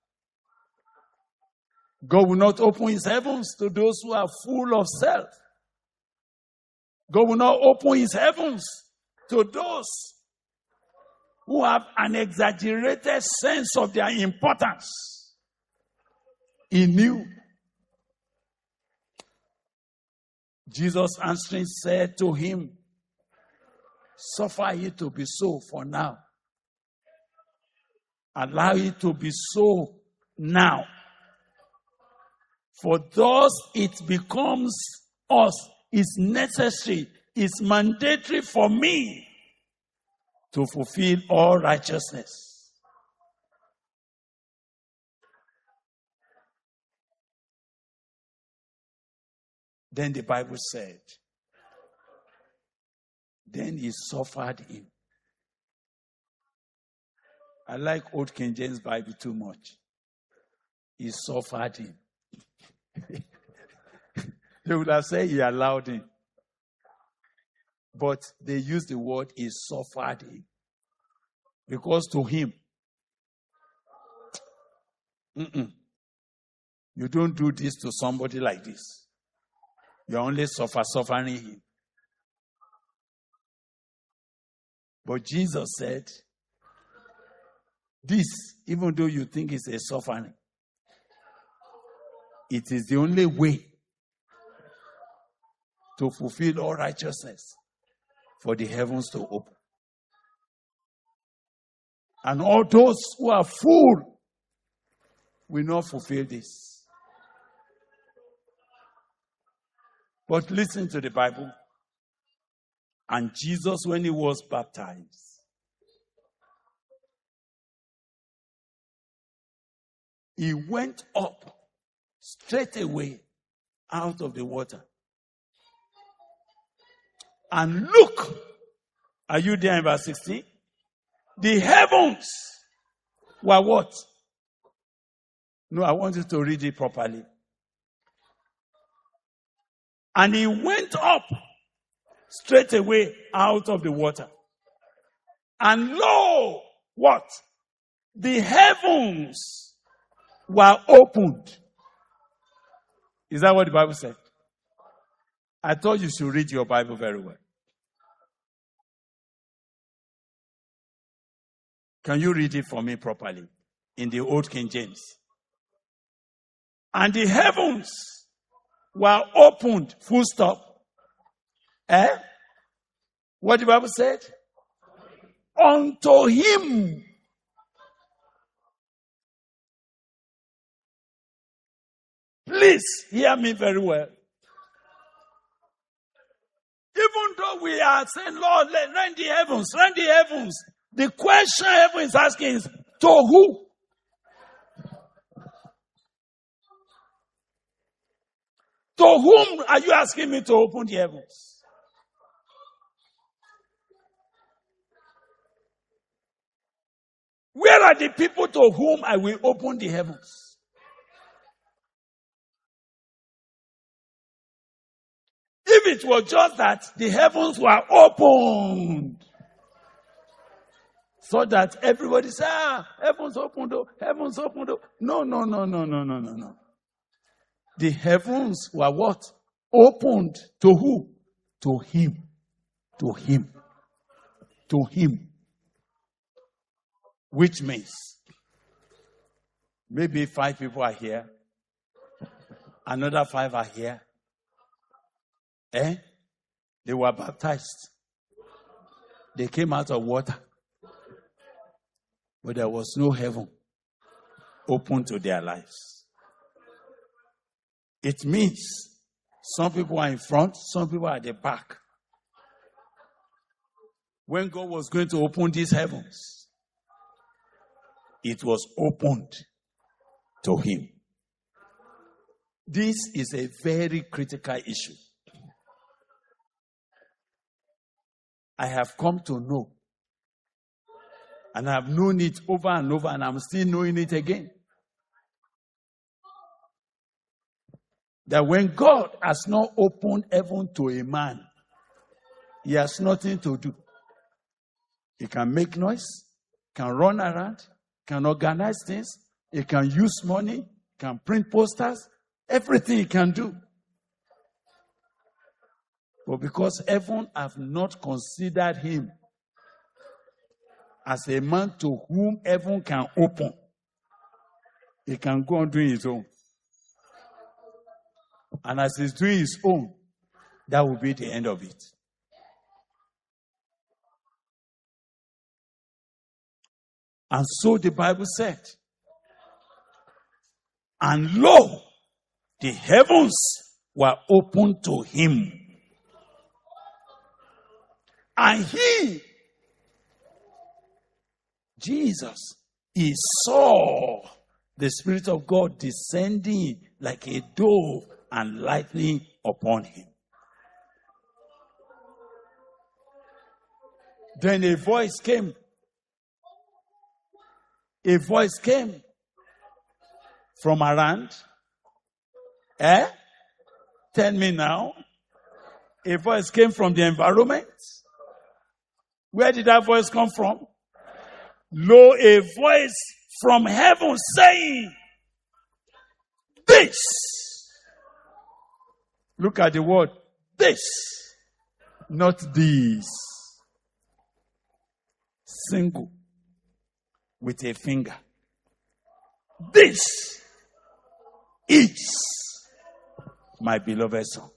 God will not open his heavens to those who are full of self. God will not open his heavens to those who have an exaggerated sense of their importance. He knew. Jesus answering said to him, suffer it to be so for now. Allow it to be so now. For thus it becomes us, is necessary, is mandatory for me to fulfill all righteousness. Then the Bible said, then he suffered him. I like Old King James Bible too much. He suffered him. They would have said he allowed him. But they used the word he suffered him. Because to him, you don't do this to somebody like this. You're only suffering him. But Jesus said, this, even though you think it's a suffering, it is the only way to fulfill all righteousness for the heavens to open. And all those who are full will not fulfill this. But listen to the Bible. And Jesus, when he was baptized, he went up straight away out of the water. And look, are you there in verse 16? The heavens were what? No, I want you to read it properly. And he went up straight away out of the water. And lo, what? The heavens were opened. Is that what the Bible said? I thought you should read your Bible very well. Can you read it for me properly in the Old King James? And the heavens were opened, full stop. What the Bible said? Unto him. Please hear me very well. Even though we are saying, Lord, rend the heavens, rend the heavens. The question heaven is asking is, to who? To whom are you asking me to open the heavens? Where are the people to whom I will open the heavens? If it was just that the heavens were opened, so that everybody say, heavens opened, heavens opened. No. The heavens were what? Opened to who? To him. To him. To him. Which means, maybe 5 people are here. Another 5 are here. They were baptized. They came out of water. But there was no heaven open to their lives. It means some people are in front, some people are at the back. When God was going to open these heavens, it was opened to him. This is a very critical issue. I have come to know, and I have known it over and over, and I'm still knowing it again, that when God has not opened heaven to a man, he has nothing to do. He can make noise, can run around, can organize things, he can use money, can print posters, everything he can do. But because heaven have not considered him as a man to whom heaven can open, he can go on doing his own. And as he's doing his own, that will be the end of it. And so the Bible said, and lo, the heavens were opened to him. And he, Jesus, he saw the Spirit of God descending like a dove and lightning upon him. Then a voice came. A voice came from around. Tell me now. A voice came from the environment. Where did that voice come from? lo, a voice from heaven saying, this. Look at the word, this, not these. Single, with a finger. This is my beloved Son,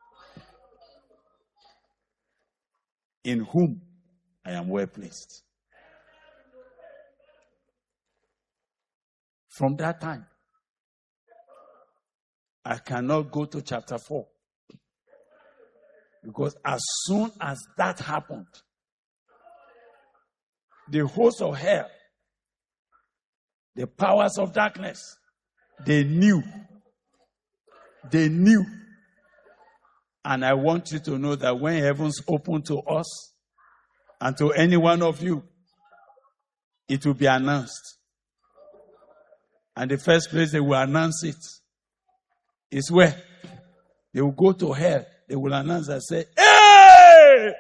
in whom I am well pleased. From that time, I cannot go to chapter 4. Because as soon as that happened, the host of hell, the powers of darkness, they knew. They knew. And I want you to know that when heavens open to us and to any one of you, it will be announced. And the first place they will announce it is where? They will go to hell. They will announce and say, hey!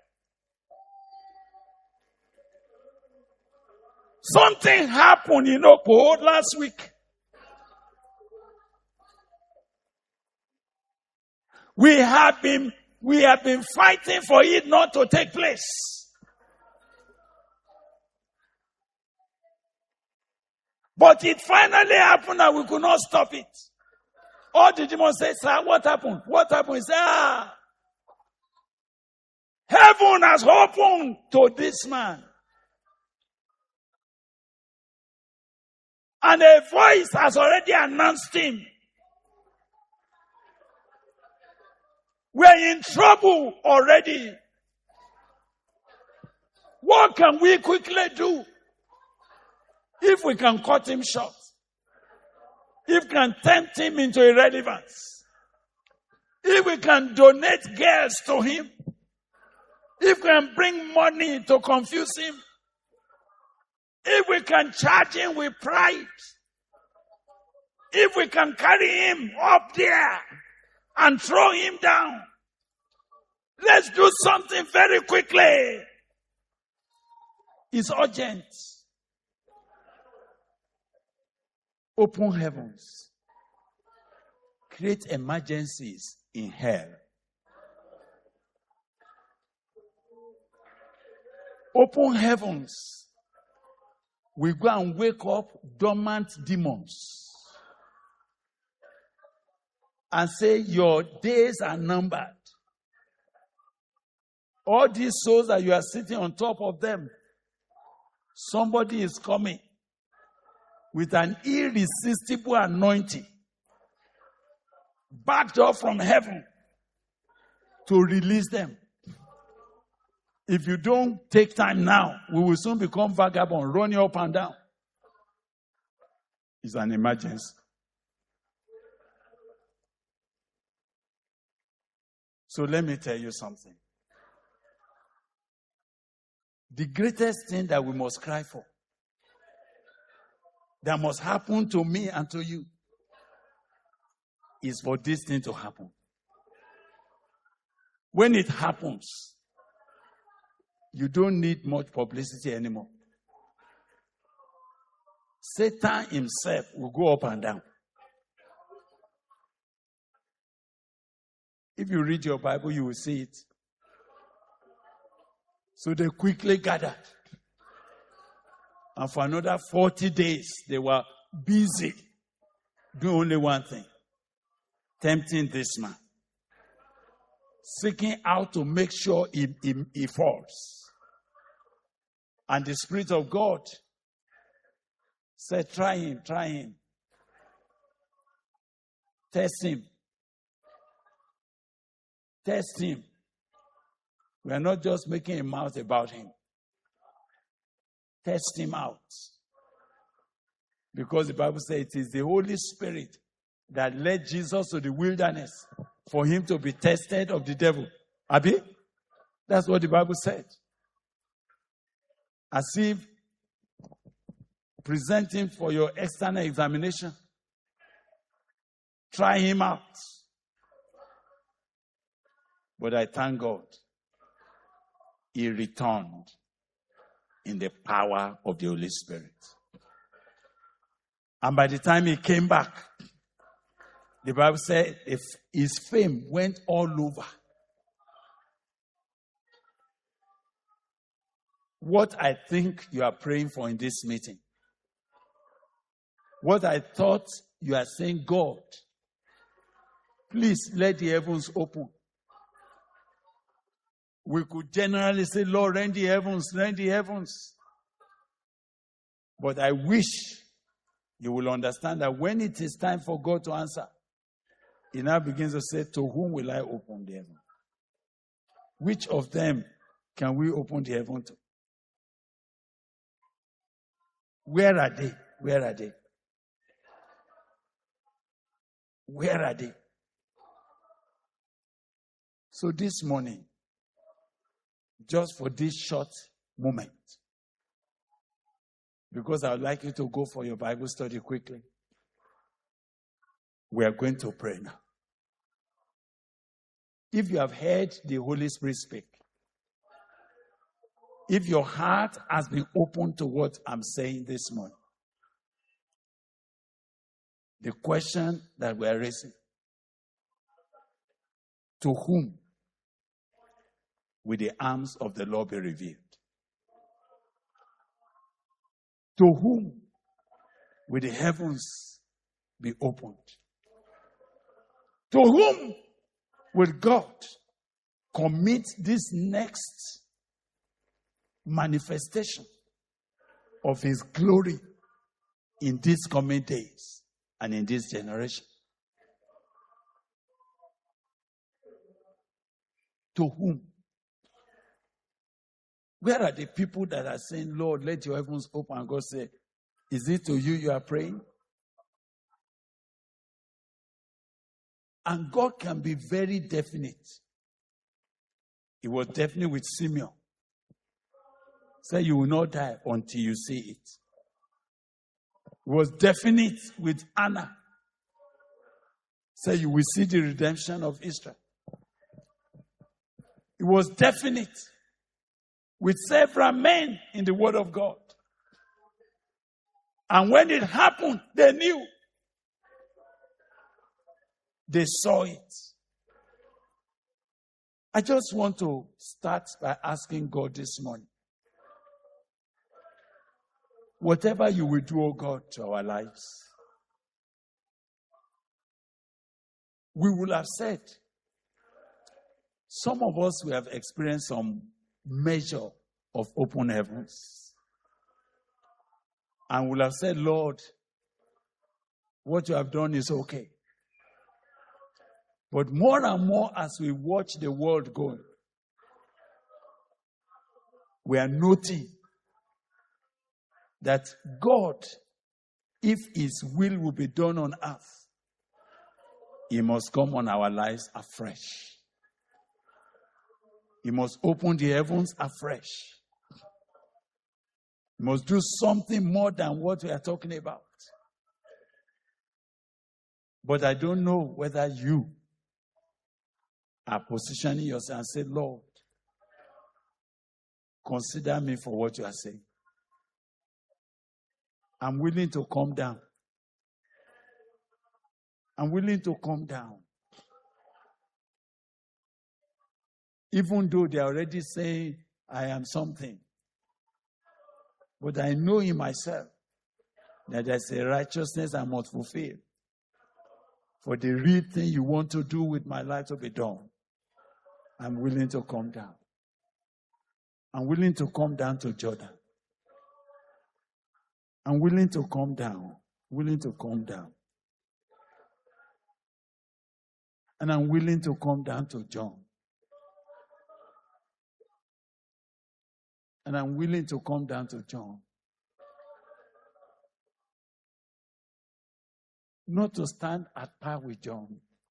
Something happened in Oakwood last week. We have been fighting for it not to take place. But it finally happened and we could not stop it. All the demons said, sir, what happened? What happened? He said, heaven has opened to this man. And a voice has already announced him. We're in trouble already. What can we quickly do? If we can cut him short. If we can tempt him into irrelevance. If we can donate girls to him. If we can bring money to confuse him. If we can charge him with pride. If we can carry him up there and throw him down. Let's do something very quickly. It's urgent. Open heavens. Create emergencies in hell. Open heavens. We go and wake up dormant demons. And say, your days are numbered. All these souls that you are sitting on top of them, somebody is coming with an irresistible anointing, backed up from heaven, to release them. If you don't take time now, we will soon become vagabond, running up and down. It's an emergency. So let me tell you something. The greatest thing that we must cry for, that must happen to me and to you, is for this thing to happen. When it happens, you don't need much publicity anymore. Satan himself will go up and down. If you read your Bible, you will see it. So they quickly gathered. And for another 40 days, they were busy doing only one thing. Tempting this man. Seeking out to make sure he falls. And the Spirit of God said, try him. Test him. Test him. We are not just making a mouth about him. Test him out. Because the Bible says it is the Holy Spirit that led Jesus to the wilderness for him to be tested of the devil. Abi? That's what the Bible said. As if present him for your external examination. Try him out. But I thank God. He returned. in the power of the Holy Spirit. And by the time he came back, the Bible said his fame went all over. What I think you are praying for in this meeting, what I thought you are saying, God, please let the heavens open. We could generally say, Lord, rend the heavens, rend the heavens. But I wish you will understand that when it is time for God to answer, he now begins to say, to whom will I open the heaven? Which of them can we open the heaven to? Where are they? Where are they? Where are they? So this morning, just for this short moment, because I would like you to go for your Bible study quickly, we are going to pray now. If you have heard the Holy Spirit speak, if your heart has been open to what I'm saying this morning, the question that we are raising, to whom will the arms of the Lord be revealed? To whom will the heavens be opened? To whom will God commit this next manifestation of his glory in these coming days and in this generation? To whom? Where are the people that are saying, Lord, let your heavens open? And God say, is it to you are praying? And God can be very definite. He was definite with Simeon. Say, you will not die until you see it. He was definite with Anna. Say, you will see the redemption of Israel. He was definite with several men in the Word of God. And when it happened, they knew. They saw it. I just want to start by asking God this morning, whatever you will do, oh God, to our lives, we will have said, some of us will have experienced some measure of open heavens. And will have said, Lord, what you have done is okay. But more and more as we watch the world going, we are noting that God, if his will be done on earth, he must come on our lives afresh. He must open the heavens afresh. He must do something more than what we are talking about. But I don't know whether you are positioning yourself and say, Lord, consider me for what you are saying. I'm willing to come down. I'm willing to come down. Even though they are already saying, I am something. But I know in myself that there's a righteousness I must fulfill for the real thing you want to do with my life to be done. I'm willing to come down. I'm willing to come down to Jordan. I'm willing to come down. Willing to come down. And I'm willing to come down to John. And I'm willing to come down to John. Not to stand at par with John.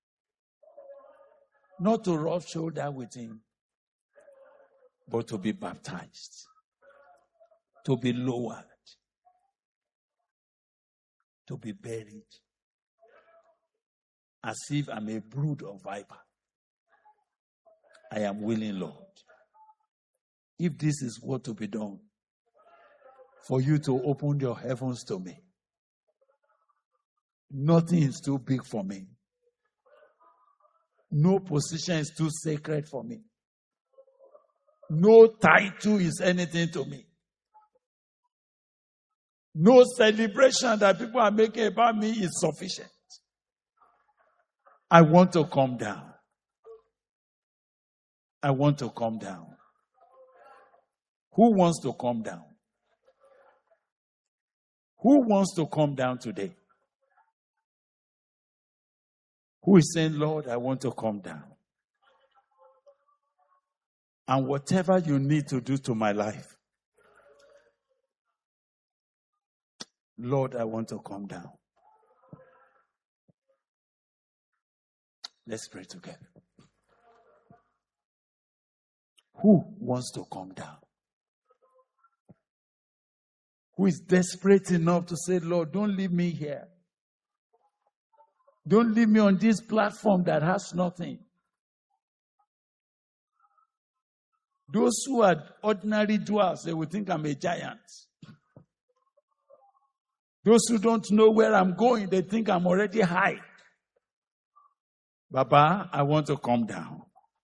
Not to rub shoulder with him. But to be baptized. To be lowered. To be buried. As if I'm a brood of viper. I am willing, Lord. If this is what to be done, for you to open your heavens to me. Nothing is too big for me. No position is too sacred for me. No title is anything to me. No celebration that people are making about me is sufficient. I want to come down. I want to come down. Who wants to come down? Who wants to come down today? Who is saying, Lord, I want to come down? And whatever you need to do to my life, Lord, I want to come down. Let's pray together. Who wants to come down? Who is desperate enough to say, Lord, don't leave me here. Don't leave me on this platform that has nothing. Those who are ordinary dwarfs, they will think I'm a giant. Those who don't know where I'm going, they think I'm already high. Baba, I want to come down.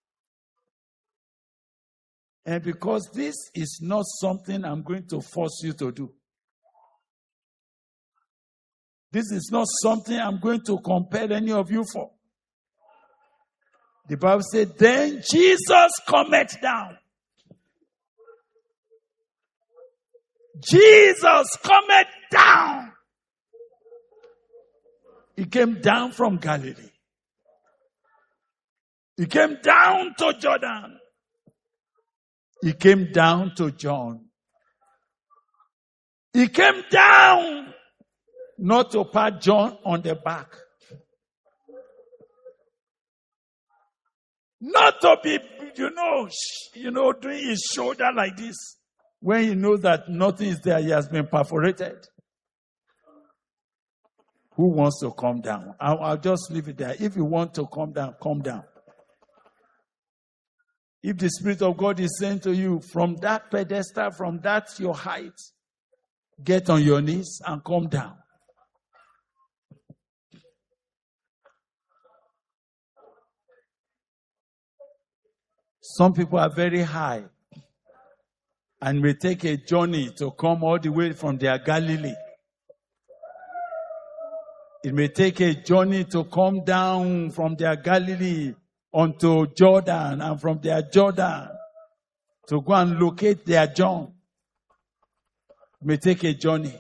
And because this is not something I'm going to force you to do. This is not something I'm going to compel any of you for. The Bible said, then Jesus cometh down. Jesus cometh down. He came down from Galilee. He came down to Jordan. He came down to John. He came down not to pat John on the back. Not to be, doing his shoulder like this. When he knows that nothing is there, he has been perforated. Who wants to come down? I'll just leave it there. If you want to come down, come down. If the Spirit of God is saying to you, from that pedestal, from that your height, get on your knees and come down. Some people are very high and may take a journey to come all the way from their Galilee. It may take a journey to come down from their Galilee onto Jordan, and from their Jordan to go and locate their John. It may take a journey.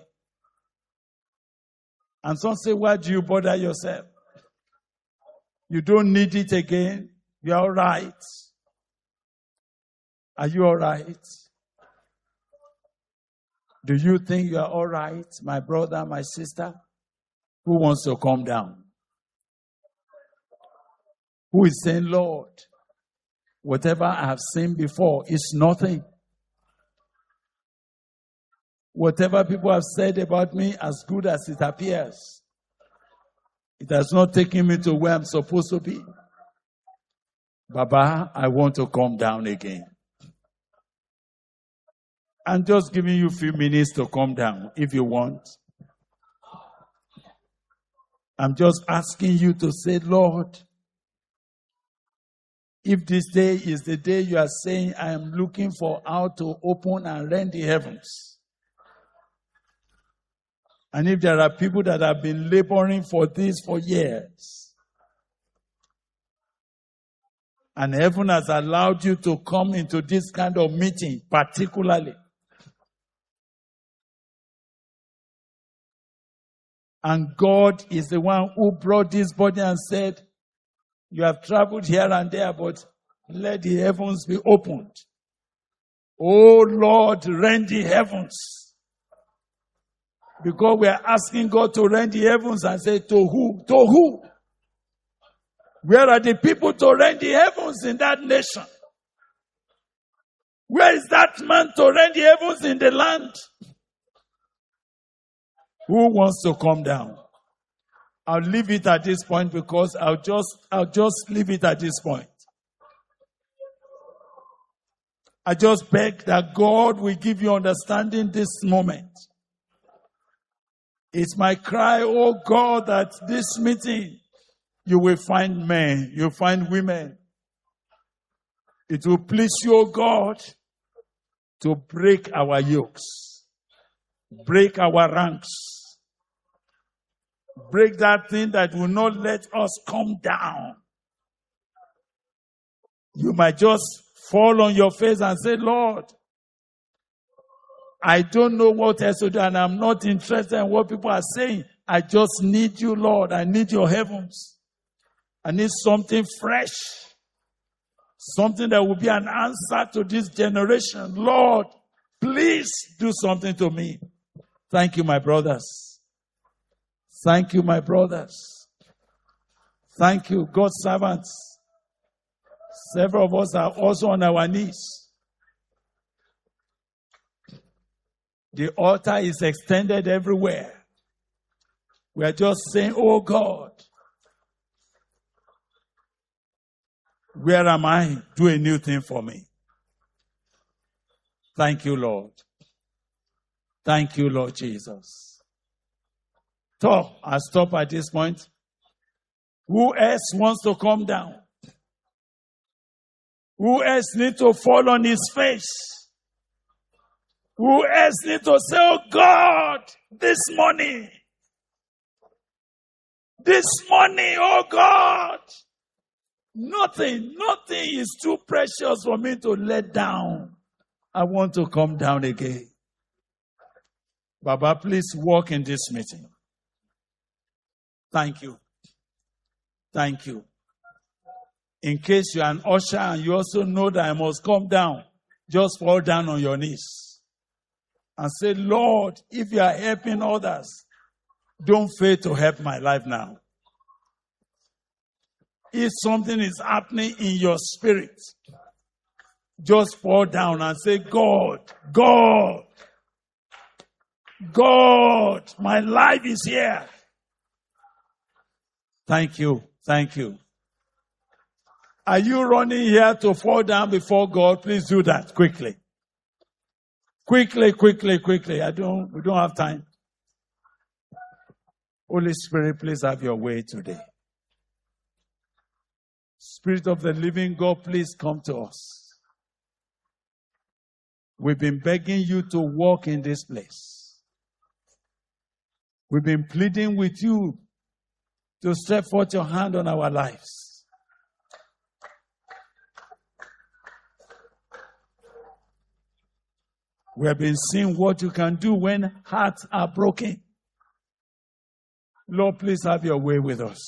And some say, why do you bother yourself? You don't need it again. You're all right. Are you all right? Do you think you are all right, my brother, my sister? Who wants to come down? Who is saying, Lord, whatever I have seen before is nothing. Whatever people have said about me, as good as it appears, it has not taken me to where I'm supposed to be. Baba, I want to come down again. I'm just giving you a few minutes to come down if you want. I'm just asking you to say, Lord, if this day is the day you are saying, I am looking for how to open and rend the heavens. And if there are people that have been laboring for this for years, and heaven has allowed you to come into this kind of meeting, particularly, and God is the one who brought this body and said, you have traveled here and there, but let the heavens be opened. Oh Lord, rend the heavens. Because we are asking God to rend the heavens and say, to who? To who? Where are the people to rend the heavens in that nation? Where is that man to rend the heavens in the land? Who wants to come down? I'll leave it at this point because I'll just leave it at this point. I just beg that God will give you understanding this moment. It's my cry, oh God, that this meeting, you will find men, you'll find women. It will please you, oh God, to break our yokes, break our ranks, break that thing that will not let us come down. You might just fall on your face and say, Lord, I don't know what else to do, and I'm not interested in what people are saying. I just need you, Lord. I need your heavens. I need something fresh. Something that will be an answer to this generation. Lord, please do something to me. Thank you, my brothers. Thank you, my brothers. Thank you, God's servants. Several of us are also on our knees. The altar is extended everywhere. We are just saying, oh God, where am I? Do a new thing for me. Thank you, Lord. Thank you, Lord Jesus. So, I'll stop at this point. Who else wants to come down? Who else needs to fall on his face? Who else needs to say, oh God, this morning, oh God, nothing is too precious for me to let down. I want to come down again. Baba, please walk in this meeting. Thank you. Thank you. In case you're an usher and you also know that I must come down, just fall down on your knees and say, Lord, if you are helping others, don't fail to help my life now. If something is happening in your spirit, just fall down and say, God, my life is here. Thank you. Thank you. Are you running here to fall down before God? Please do that quickly. Quickly. We don't have time. Holy Spirit, please have your way today. Spirit of the living God, please come to us. We've been begging you to walk in this place. We've been pleading with you to stretch forth your hand on our lives. We have been seeing what you can do when hearts are broken. Lord, please have your way with us.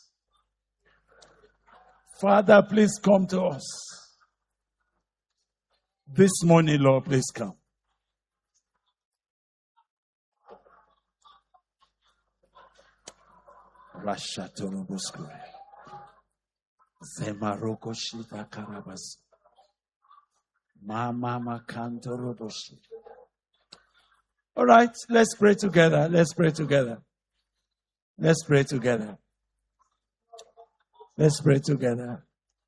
Father, please come to us. This morning, Lord, please come. Rashatoroboskure. Zemaroko Shiva Karabas. Mama Kantoroboshi. All right, let's pray together. Let's pray together. Let's pray together. Let's pray together.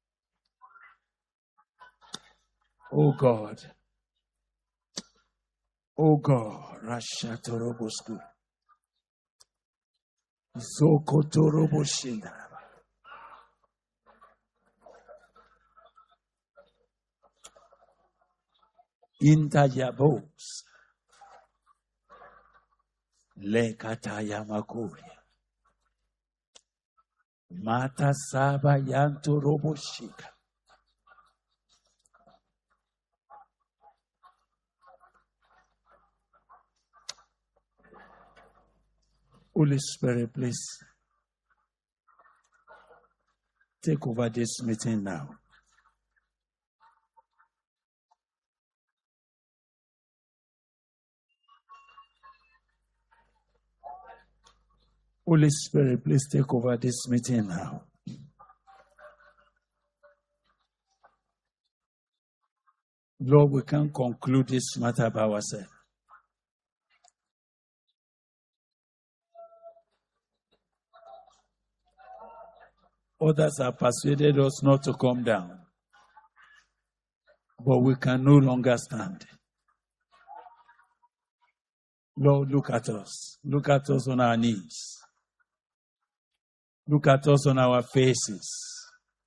Oh God. Oh God. Rashatorobosku. Zokotoroboshina. Intayabos. Lekatayamakuria. Mata Saba Yanto Roboshika. Holy Spirit, please take over this meeting now. Holy Spirit, please take over this meeting now. Lord, we can't conclude this matter by ourselves. Others have persuaded us not to come down. but we can no longer stand. Lord, look at us. Look at us on our knees. Look at us on our faces.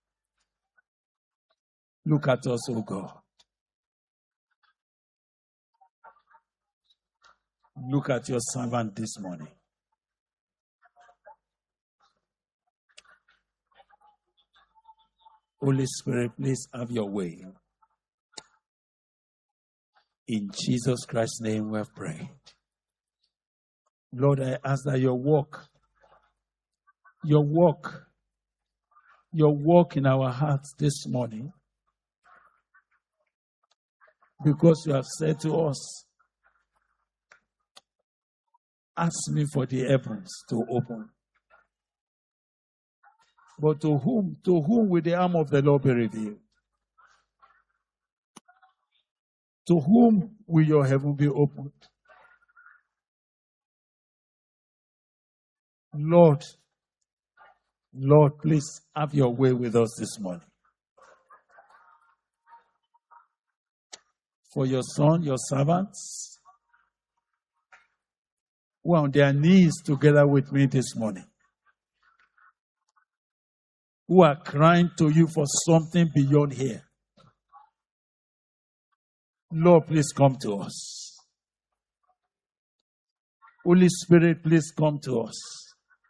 Look at us, oh God. Look at your servant this morning. Holy Spirit, please have your way. In Jesus Christ's name we have prayed. Lord, I ask that your work in our hearts this morning, because you have said to us, ask me for the heavens to open. But to whom will the arm of the Lord be revealed? To whom will your heaven be opened? Lord, please have your way with us this morning. For your son, your servants, who are on their knees together with me this morning, who are crying to you for something beyond here. Lord, please come to us. Holy Spirit, please come to us.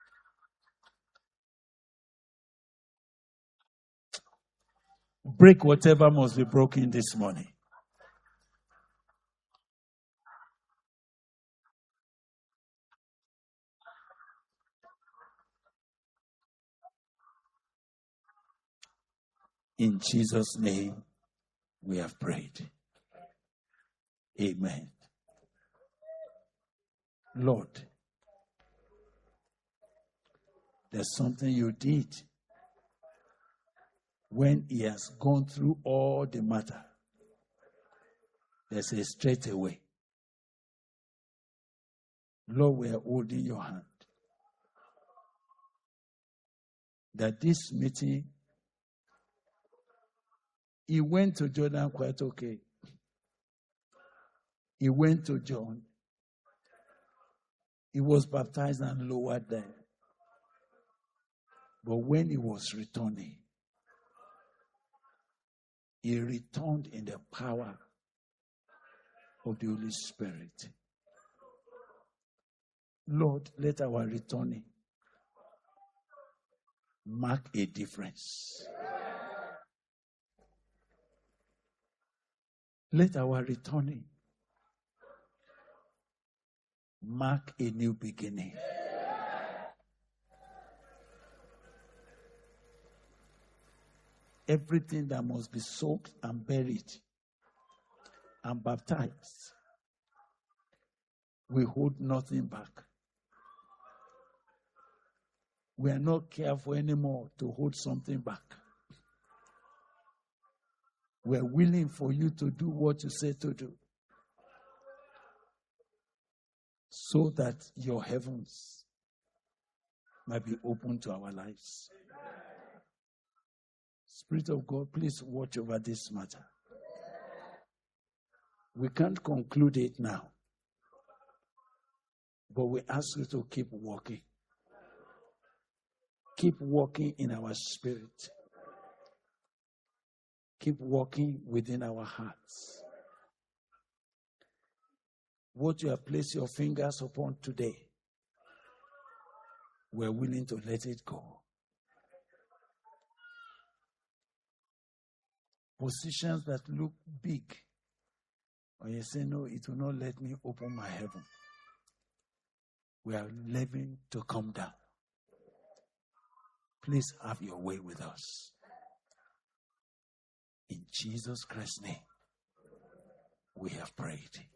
Break whatever must be broken this morning. In Jesus' name, we have prayed. Amen. Lord, there's something you did when he has gone through all the matter. There's a straight away. Lord, we are holding your hand. That this meeting, he went to Jordan quite okay. He went to John. He was baptized and lowered there. But when he was returning, he returned in the power of the Holy Spirit. Lord, let our returning mark a difference. Let our returning mark a new beginning. Everything that must be soaked and buried and baptized, we hold nothing back. We are not careful anymore to hold something back. We are willing for you to do what you say to do, so that your heavens might be open to our lives. Spirit of God, please watch over this matter. We can't conclude it now, but we ask you to keep walking. Keep walking in our spirit. Keep walking within our hearts. What you have placed your fingers upon today, we're willing to let it go. Positions that look big, or you say, no, it will not let me open my heaven. We are living to come down. Please have your way with us. In Jesus Christ's name, we have prayed.